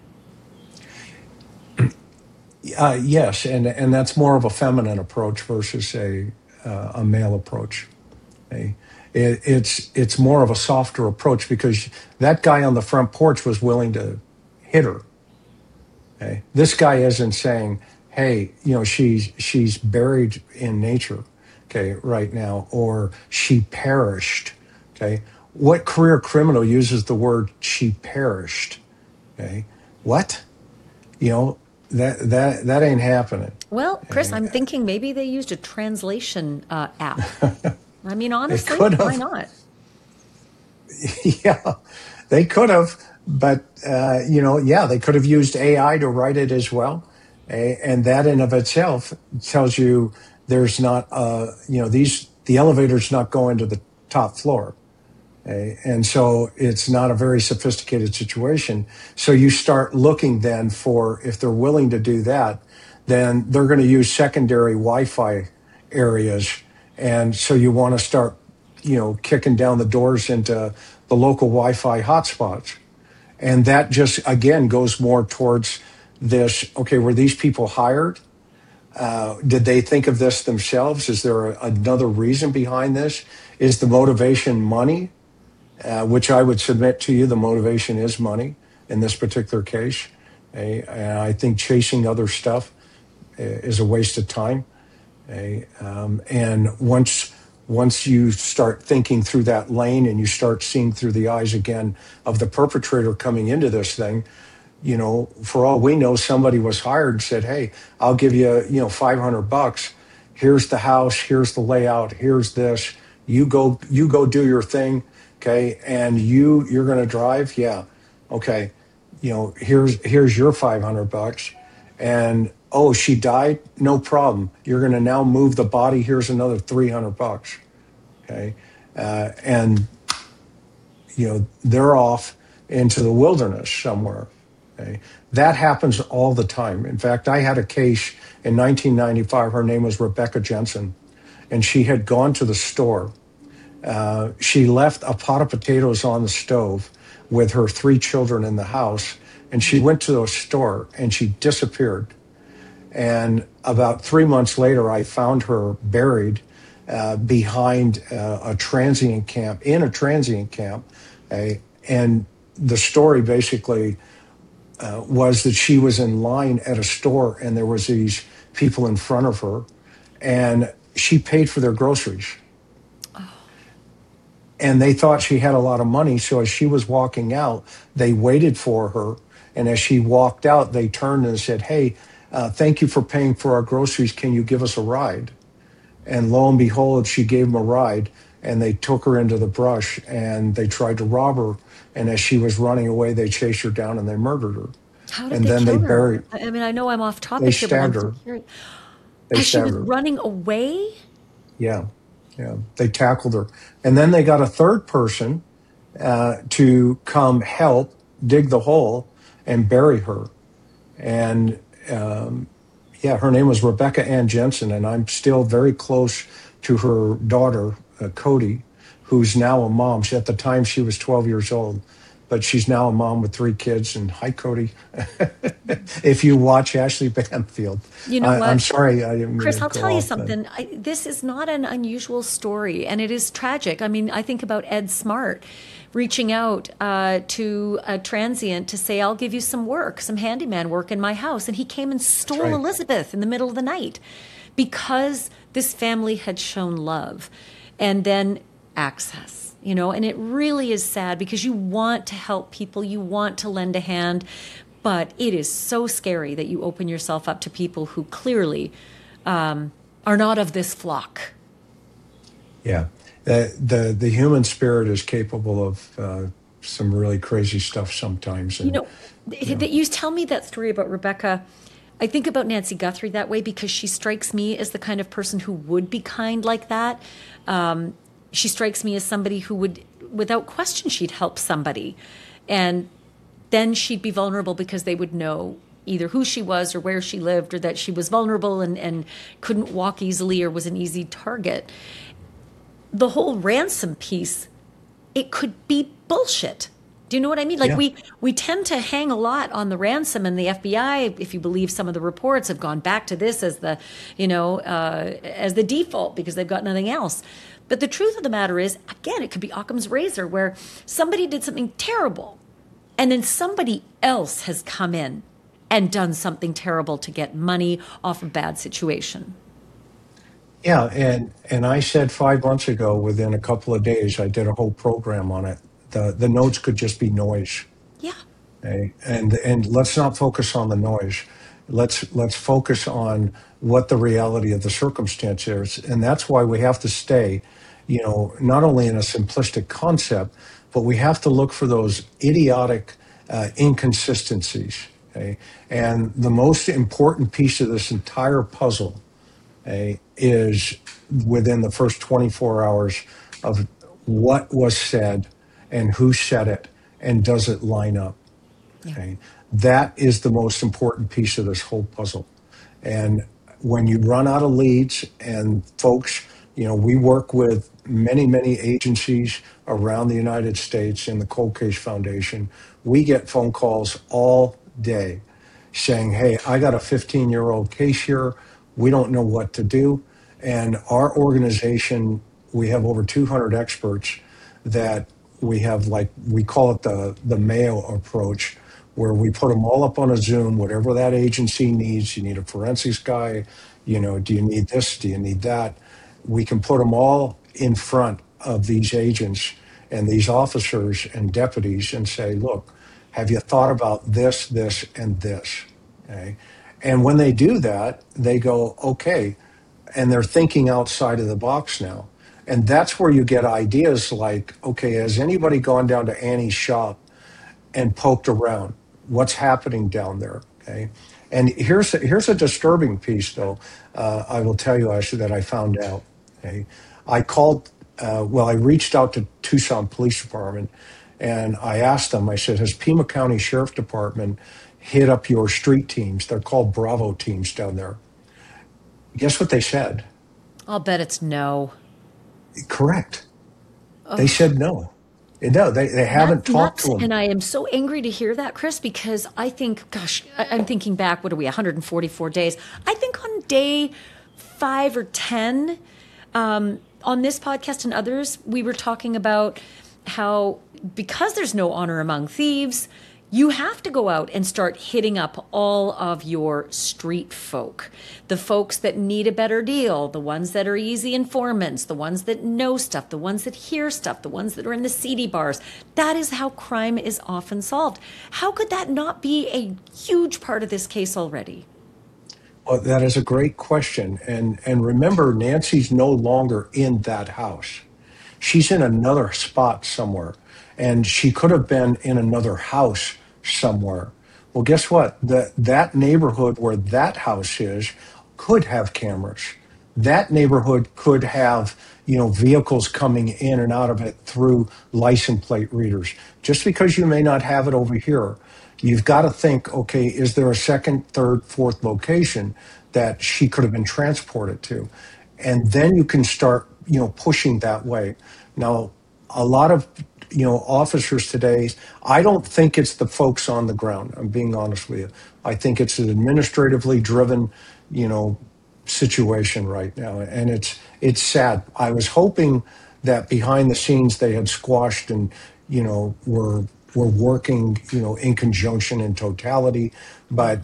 Yes, and that's more of a feminine approach versus a male approach. Okay? It's more of a softer approach because that guy on the front porch was willing to hit her. Okay? This guy isn't saying, "Hey, she's buried in nature, okay, right now," or "she perished." Okay, what career criminal uses the word "she perished"? Okay, what? That ain't happening. Well, Chris, I'm thinking maybe they used a translation app. I mean, honestly, why not? Yeah, they could have, but they could have used AI to write it as well, and that in of itself tells you there's not, the elevator's not going to the top floor. And so it's not a very sophisticated situation. So you start looking then for, if they're willing to do that, then they're going to use secondary Wi-Fi areas. And so you want to start, kicking down the doors into the local Wi-Fi hotspots. And that just, again, goes more towards this, okay, were these people hired? Did they think of this themselves? Is there another reason behind this? Is the motivation money? Which I would submit to you, the motivation is money in this particular case. And I think chasing other stuff is a waste of time. And once you start thinking through that lane and you start seeing through the eyes again of the perpetrator coming into this thing, for all we know, somebody was hired and said, "Hey, I'll give you, $500. Here's the house. Here's the layout. Here's this. You go do your thing. Okay, and you're going to drive? Yeah. Okay. Here's your $500. And she died? No problem. You're going to now move the body. Here's another $300. Okay. And they're off into the wilderness somewhere. Okay. That happens all the time. In fact, I had a case in 1995. Her name was Rebecca Jensen, and she had gone to the store. She left a pot of potatoes on the stove with her 3 children in the house, and she went to the store and she disappeared. And about 3 months later, I found her buried behind a transient camp, and the story basically was that she was in line at a store and there was these people in front of her, and she paid for their groceries. And they thought she had a lot of money. So as she was walking out, they waited for her. And as she walked out, they turned and said, "Hey, thank you for paying for our groceries. Can you give us a ride?" And lo and behold, she gave them a ride, and they took her into the brush and they tried to rob her. And as she was running away, they chased her down and they murdered her. How did and they then kill they her? buried. I mean, I know I'm off topic They here, but I'm stabbed so her. curious. They As she was stabbed her. running away? Yeah. They tackled her. And then they got a third person to come help dig the hole and bury her. And her name was Rebecca Ann Jensen, and I'm still very close to her daughter, Cody, who's now a mom. At the time, she was 12 years old. but she's now a mom with 3 kids. And hi, Cody. If you watch Ashley Banfield, You know what? I'm sorry, I didn't mean Chris, to I'll go tell you off, but- something. This is not an unusual story, and it is tragic. I mean, I think about Ed Smart reaching out to a transient to say, I'll give you some work, some handyman work in my house. And he came and stole right. Elizabeth in the middle of the night because this family had shown love and then access, you know, and it really is sad because you want to help people, you want to lend a hand, but it is so scary that you open yourself up to people who clearly are not of this flock. Yeah, the human spirit is capable of some really crazy stuff sometimes. And, You know, that you tell me that story about Rebecca. I think about Nancy Guthrie that way because she strikes me as the kind of person who would be kind like that. She strikes me as somebody who would, without question, she'd help somebody. And then she'd be vulnerable because they would know either who she was or where she lived or that she was vulnerable and couldn't walk easily or was an easy target. The whole ransom piece, it could be bullshit. Do you know what I mean? Like Yeah. we tend to hang a lot on the ransom, and the FBI, if you believe some of the reports, have gone back to this as the, as the default because they've got nothing else. But the truth of the matter is, again, it could be Occam's razor where somebody did something terrible, and then somebody else has come in and done something terrible to get money off a bad situation. Yeah, and I said 5 months ago, within a couple of days, I did a whole program on it. The notes could just be noise. Yeah. Okay? And let's not focus on the noise. Let's focus on what the reality of the circumstance is, and that's why we have to stay, not only in a simplistic concept, but we have to look for those idiotic inconsistencies. Okay? And the most important piece of this entire puzzle, okay, is within the first 24 hours of what was said and who said it and does it line up. Okay? That is the most important piece of this whole puzzle. And when you run out of leads, and folks, we work with many, many agencies around the United States in the Cold Case Foundation. We get phone calls all day saying, hey, I got a 15-year-old case here. We don't know what to do. And our organization, we have over 200 experts that we have, like, we call it the Mayo approach, where we put them all up on a Zoom, whatever that agency needs. You need a forensics guy, do you need this, do you need that? We can put them all in front of these agents and these officers and deputies and say, look, have you thought about this, this, and this? Okay. And when they do that, they go, okay, and they're thinking outside of the box now. And that's where you get ideas like, okay, has anybody gone down to Annie's shop and poked around? What's happening down there? Okay. And here's a disturbing piece, though. I will tell you, Ashley, that I found out. Okay. I called, I reached out to Tucson Police Department, and I asked them, I said, has Pima County Sheriff Department hit up your street teams? They're called Bravo teams down there. Guess what they said? I'll bet it's no. Correct. They said no. No, they haven't That's talked nuts, to them. and I am so angry to hear that, Chris, because I think, gosh, I'm thinking back, what are we, 144 days? I think on day 5 or 10, on this podcast and others, we were talking about how because there's no honor among thieves, you have to go out and start hitting up all of your street folk, the folks that need a better deal, the ones that are easy informants, the ones that know stuff, the ones that hear stuff, the ones that are in the seedy bars. That is how crime is often solved. How could that not be a huge part of this case already? Well, that is a great question. And remember, Nancy's no longer in that house. She's in another spot somewhere. And she could have been in another house somewhere. Well, guess what? That neighborhood where that house is could have cameras. That neighborhood could have, vehicles coming in and out of it through license plate readers. Just because you may not have it over here, you've got to think, okay, is there a second, third, fourth location that she could have been transported to? And then you can start, pushing that way. Now, a lot of officers today, I don't think it's the folks on the ground. I'm being honest with you. I think it's an administratively driven, situation right now, and it's sad. I was hoping that behind the scenes they had squashed and were working in conjunction in totality, but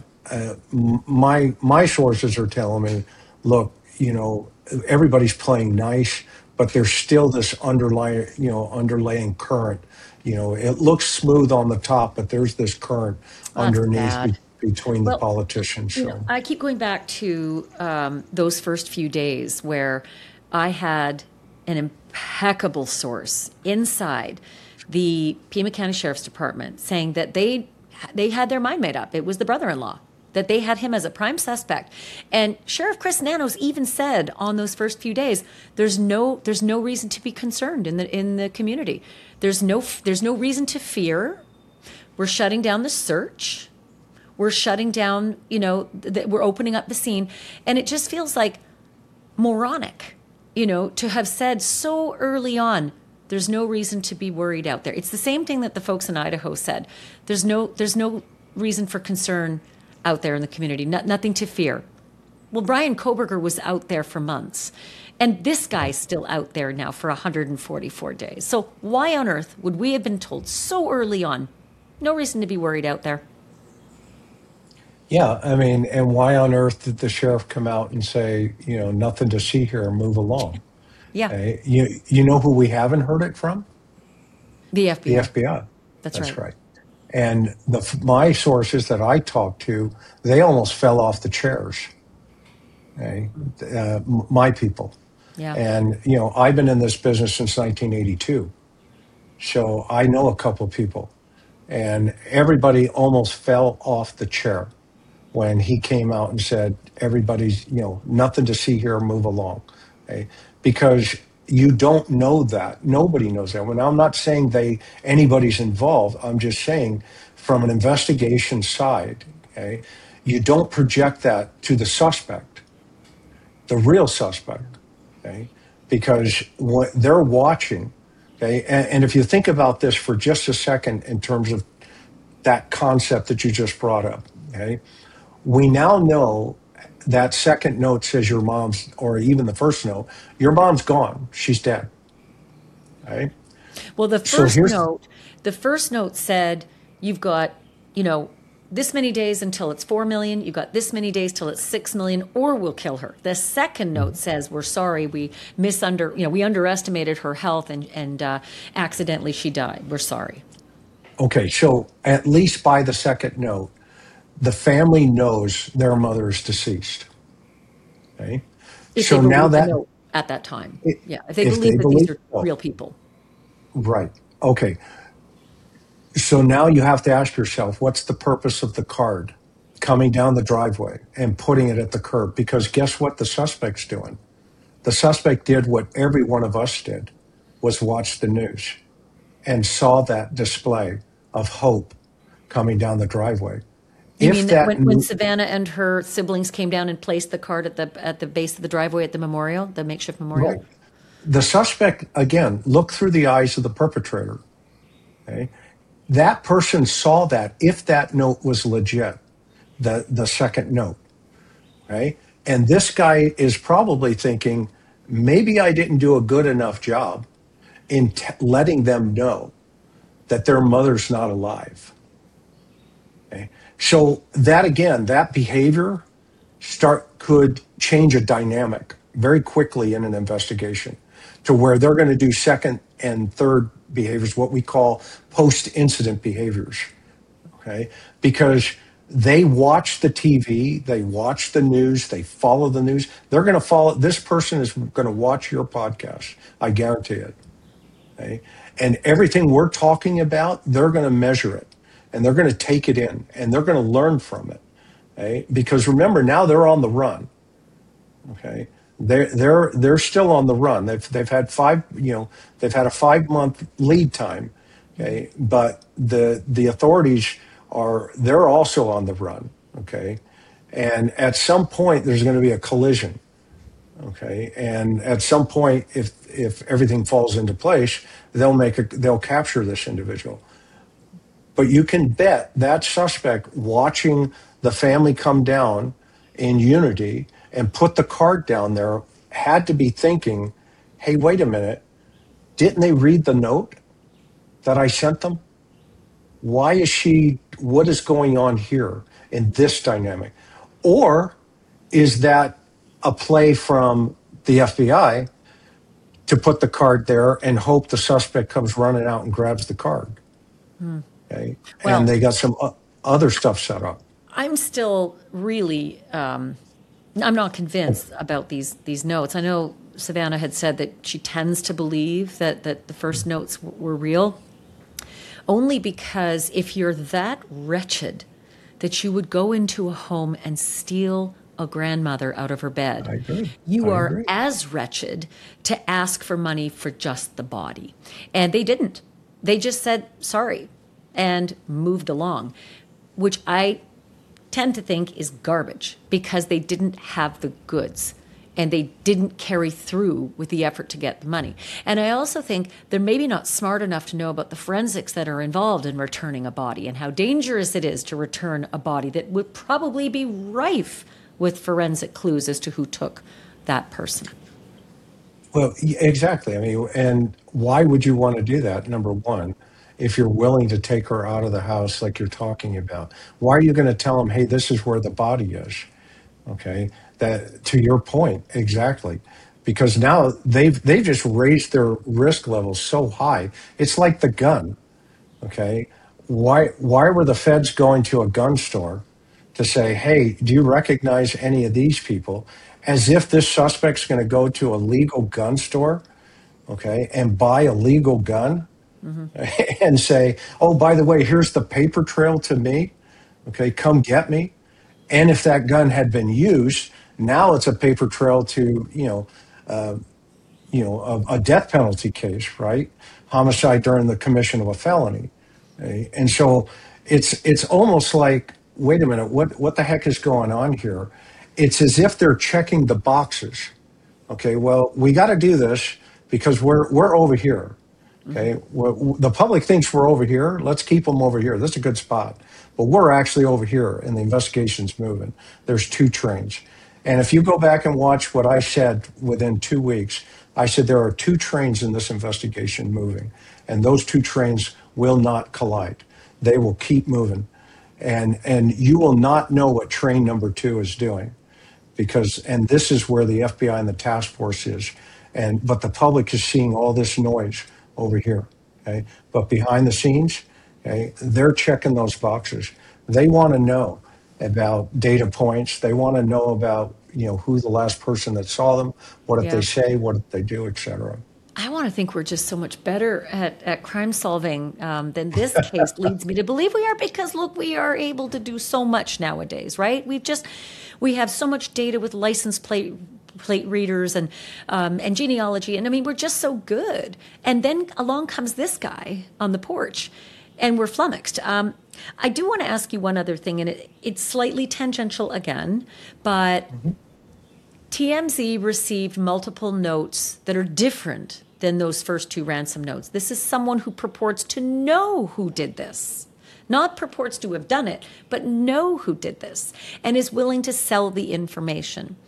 my sources are telling me, look, everybody's playing nice, but there's still this underlying current. It looks smooth on the top, but there's this current underneath between the politicians. So. I keep going back to those first few days where I had an impeccable source inside the Pima County Sheriff's Department saying that they had their mind made up. It was the brother-in-law, that they had him as a prime suspect. And Sheriff Chris Nanos even said on those first few days, there's no reason to be concerned in the community. There's no reason to fear. We're shutting down the search. We're shutting down, we're opening up the scene. And it just feels like moronic, to have said so early on, there's no reason to be worried out there. It's the same thing that the folks in Idaho said. There's no reason for concern out there in the community, nothing to fear. Well, Brian Koberger was out there for months, and this guy's still out there now for 144 days. So why on earth would we have been told so early on, no reason to be worried out there? Yeah, and why on earth did the sheriff come out and say, nothing to see here, move along? Yeah. Okay? You know who we haven't heard it from? The FBI. The FBI. That's right. And my sources that I talked to, they almost fell off the chairs. Okay? My people. Yeah. And, I've been in this business since 1982. So I know a couple of people. And everybody almost fell off the chair when he came out and said, everybody's, nothing to see here, move along. Okay? Because you don't know that. Nobody knows that. Well, I'm not saying anybody's involved. I'm just saying from an investigation side, okay, you don't project that to the suspect, the real suspect, okay, because they're watching, okay, and if you think about this for just a second in terms of that concept that you just brought up, okay, we now know that second note says your mom's, or even the first note, your mom's gone. She's dead. Right? Well, the first note said you've got, this many days until it's 4 million. You've got this many days till it's 6 million, or we'll kill her. The second note says we're sorry, we underestimated her health and accidentally she died. We're sorry. Okay, so at least by the second note, the family knows their mother is deceased. Okay, so now that at that time, if they believe that these are real people, right? Okay, so now you have to ask yourself, what's the purpose of the card coming down the driveway and putting it at the curb? Because guess what the suspect's doing? The suspect did what every one of us did, was watch the news and saw that display of hope coming down the driveway. You mean that when Savannah and her siblings came down and placed the card at the base of the driveway at the memorial, the makeshift memorial? Right. The suspect, again, looked through the eyes of the perpetrator. Okay? That person saw that, if that note was legit, the second note. Okay? And this guy is probably thinking, maybe I didn't do a good enough job in letting them know that their mother's not alive. Okay? So that behavior could change a dynamic very quickly in an investigation to where they're going to do second and third behaviors, what we call post-incident behaviors, okay? Because they watch the TV, they watch the news, they follow the news. They're going to follow, this person is going to watch your podcast, I guarantee it, okay? And everything we're talking about, they're going to measure it. And they're going to take it in, and they're going to learn from it, okay? Because remember, now they're on the run, okay? They're still on the run. They've had a 5-month lead time, okay? But the authorities they're also on the run, okay? And at some point, there's going to be a collision, okay? And at some point, if if everything falls into place, they'll capture this individual. But you can bet that suspect watching the family come down in unity and put the card down there had to be thinking, hey, wait a minute, didn't they read the note that I sent them? What is going on here in this dynamic? Or is that a play from the FBI to put the card there and hope the suspect comes running out and grabs the card? Okay. Well, and they got some other stuff set up. I'm still really, I'm not convinced about these notes. I know Savannah had said that she tends to believe that the first notes were real, only because if you're that wretched that you would go into a home and steal a grandmother out of her bed, I agree. you I are agree. as wretched to ask for money for just the body. And they didn't. They just said sorry and moved along, which I tend to think is garbage because they didn't have the goods and they didn't carry through with the effort to get the money. And I also think they're maybe not smart enough to know about the forensics that are involved in returning a body and how dangerous it is to return a body that would probably be rife with forensic clues as to who took that person. Well, exactly. I mean, and why would you want to do that? Number one, if you're willing to take her out of the house like you're talking about, why are you going to tell them, hey, this is where the body is? Okay, that to your point, exactly. Because now they've just raised their risk levels so high. It's like the gun. Okay, why were the feds going to a gun store to say, hey, do you recognize any of these people? As if this suspect's going to go to a legal gun store, okay, and buy a legal gun and say, oh, by the way, here's the paper trail to me. Okay, come get me. And if that gun had been used, now it's a paper trail to, a death penalty case, right? Homicide during the commission of a felony. Okay? And so it's almost like, wait a minute, what the heck is going on here? It's as if they're checking the boxes. Okay, well, we got to do this because we're over here. Okay, the public thinks we're over here. Let's keep them over here. This is a good spot. But we're actually over here, and the investigation's moving. There's 2 trains. And if you go back and watch what I said within 2 weeks, I said there are 2 trains in this investigation moving, and those 2 trains will not collide. They will keep moving. And you will not know what train number 2 is doing and this is where the FBI and the task force is. But the public is seeing all this noise over here, okay? But behind the scenes, okay, they're checking those boxes. They want to know about data points. They want to know about, who the last person that saw them, what did they say, what did they do, et cetera. I want to think we're just so much better at crime solving than this case leads me to believe we are, because look, we are able to do so much nowadays, right? We have so much data with license plate readers and genealogy, and I mean, we're just so good. And then along comes this guy on the porch, and we're flummoxed. I do want to ask you one other thing, and it's slightly tangential again, but TMZ received multiple notes that are different than those first 2 ransom notes. This is someone who purports to know who did this. Not purports to have done it, but know who did this and is willing to sell the information.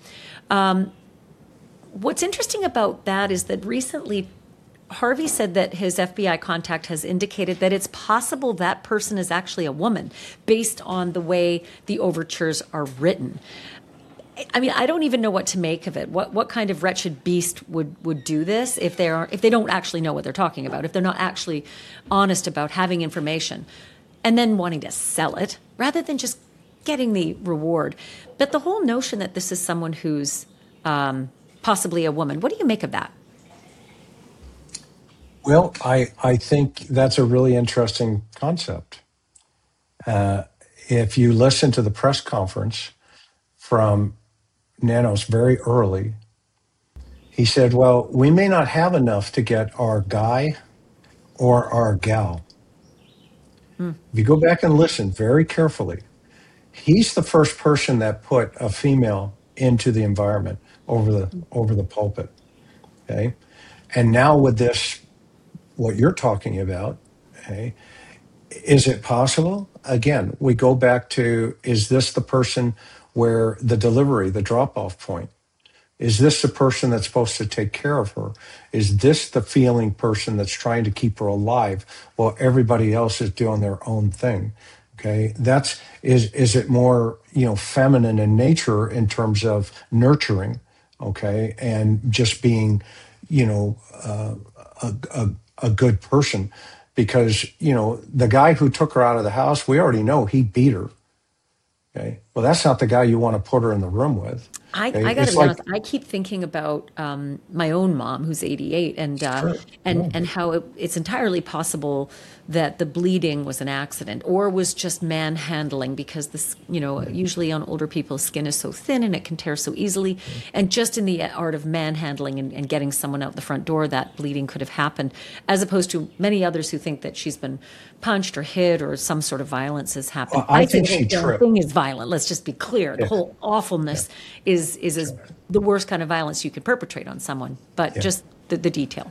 What's interesting about that is that recently Harvey said that his FBI contact has indicated that it's possible that person is actually a woman based on the way the overtures are written. I mean, I don't even know what to make of it. What kind of wretched beast would do this if they don't actually know what they're talking about, if they're not actually honest about having information and then wanting to sell it rather than just getting the reward. But the whole notion that this is someone who's possibly a woman, what do you make of that? Well, I think that's a really interesting concept. If you listen to the press conference from Nanos very early, he said, well, we may not have enough to get our guy or our gal. If you go back and listen very carefully, he's the first person that put a female into the environment over the pulpit. Okay. And now with this, what you're talking about, okay, is it possible? Again, we go back to, is this the person where the delivery, the drop off point? Is this the person that's supposed to take care of her? Is this the feeling person that's trying to keep her alive while everybody else is doing their own thing? Okay, is it more, feminine in nature in terms of nurturing, okay, and just being, a good person? Because, the guy who took her out of the house, we already know he beat her. Okay. Well, that's not the guy you want to put her in the room with. I Okay? got to It's be like, honest. I keep thinking about my own mom, who's 88, and sure, and how it's entirely possible that the bleeding was an accident or was just manhandling, because this, usually on older people's skin is so thin and it can tear so easily, and just in the art of manhandling and getting someone out the front door, that bleeding could have happened, as opposed to many others who think that she's been punched or hit or some sort of violence has happened. I think think the whole she damn tripped. thing is violent. Let's just be clear. The Yeah. whole awfulness is the worst kind of violence you could perpetrate on someone, but Yeah. just the detail.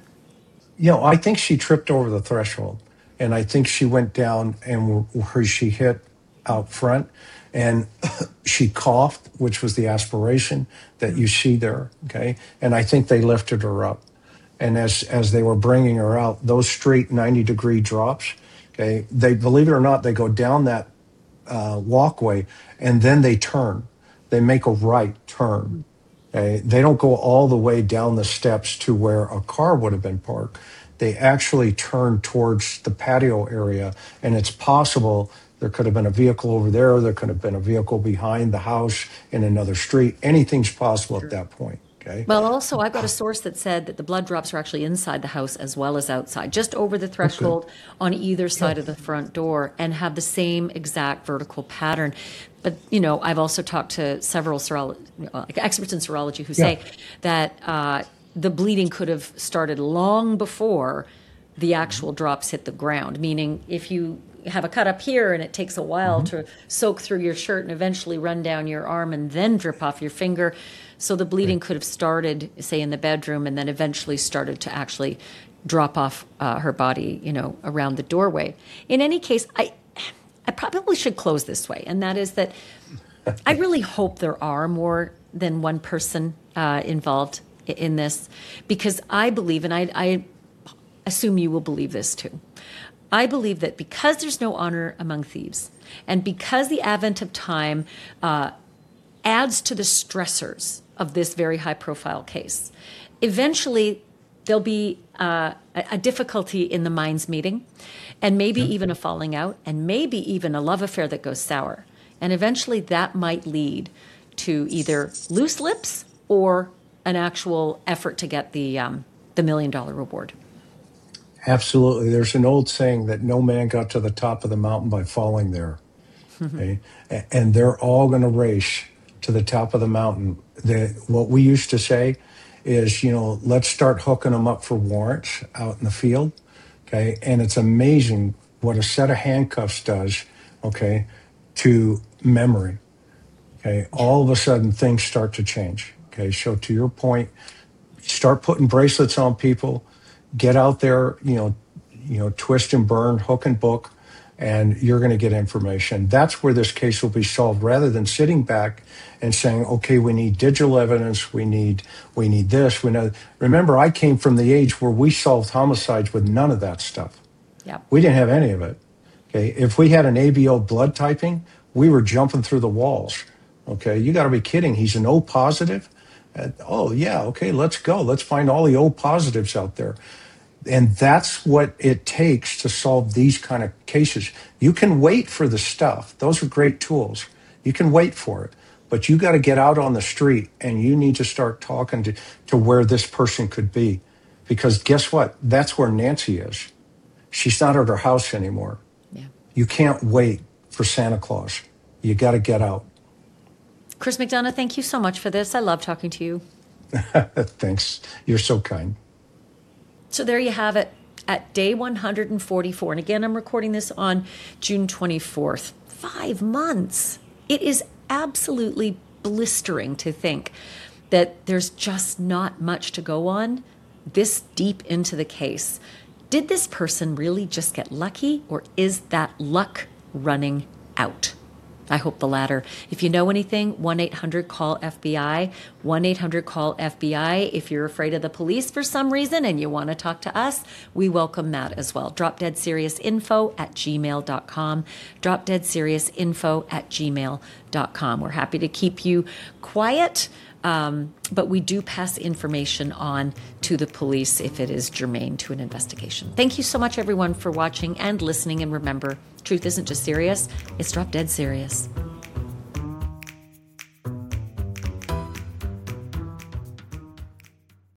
I think she tripped over the threshold, and I think she went down and she hit out front, and she coughed, which was the aspiration that you see there. Okay, and I think they lifted her up, and as they were bringing her out, those straight 90-degree drops. Okay, they, believe it or not, they go down that walkway, and then they turn. They make a right turn. Okay? They don't go all the way down the steps to where a car would have been parked. They actually turn towards the patio area, and it's possible there could have been a vehicle over there. There could have been a vehicle behind the house in another street. Anything's possible at that point. Okay. Well, also, I've got a source that said that the blood drops are actually inside the house as well as outside, just over the threshold on either side of the front door, and have the same exact vertical pattern. But, I've also talked to several experts in serology who say that the bleeding could have started long before the actual drops hit the ground, meaning if you have a cut up here and it takes a while to soak through your shirt and eventually run down your arm and then drip off your finger. So the bleeding could have started, say, in the bedroom, and then eventually started to actually drop off her body, around the doorway. In any case, I probably should close this way, and that is that I really hope there are more than one person involved in this, because I believe, and I assume you will believe this too, I believe that because there's no honor among thieves, and because the advent of time adds to the stressors of this very high-profile case, eventually there'll be a difficulty in the minds meeting, and maybe even a falling out, and maybe even a love affair that goes sour. And eventually that might lead to either loose lips or an actual effort to get the $1 million reward. Absolutely. There's an old saying that no man got to the top of the mountain by falling there. Okay? And they're all going to race to the top of the mountain. What we used to say is, let's start hooking them up for warrants out in the field. Okay. And it's amazing what a set of handcuffs does, okay, to memory. Okay. All of a sudden things start to change. Okay. So to your point, start putting bracelets on people, get out there, twist and burn, hook and book, and you're going to get information. That's where this case will be solved, rather than sitting back and saying, okay, we need digital evidence, we need this, we know. Remember, I came from the age where we solved homicides with none of that stuff. Yeah. We didn't have any of it. Okay. If we had an ABO blood typing, we were jumping through the walls. Okay. You got to be kidding. He's an O positive. Oh yeah. Okay. Let's go. Let's find all the O positives out there. And that's what it takes to solve these kind of cases. You can wait for the stuff. Those are great tools. You can wait for it. But you got to get out on the street, and you need to start talking to where this person could be. Because guess what? That's where Nancy is. She's not at her house anymore. Yeah. You can't wait for Santa Claus. You got to get out. Chris McDonough, thank you so much for this. I love talking to you. Thanks. You're so kind. So there you have it at day 144. And again, I'm recording this on June 24th. 5 months. It is absolutely blistering to think that there's just not much to go on this deep into the case. Did this person really just get lucky, or is that luck running out? I hope the latter. If you know anything, 1-800-CALL-FBI, 1-800-CALL-FBI. If you're afraid of the police for some reason and you want to talk to us, we welcome that as well. DropDeadSeriousInfo@gmail.com, DropDeadSeriousInfo@gmail.com. We're happy to keep you quiet, but we do pass information on to the police if it is germane to an investigation. Thank you so much, everyone, for watching and listening. And remember, truth isn't just serious, it's drop dead serious.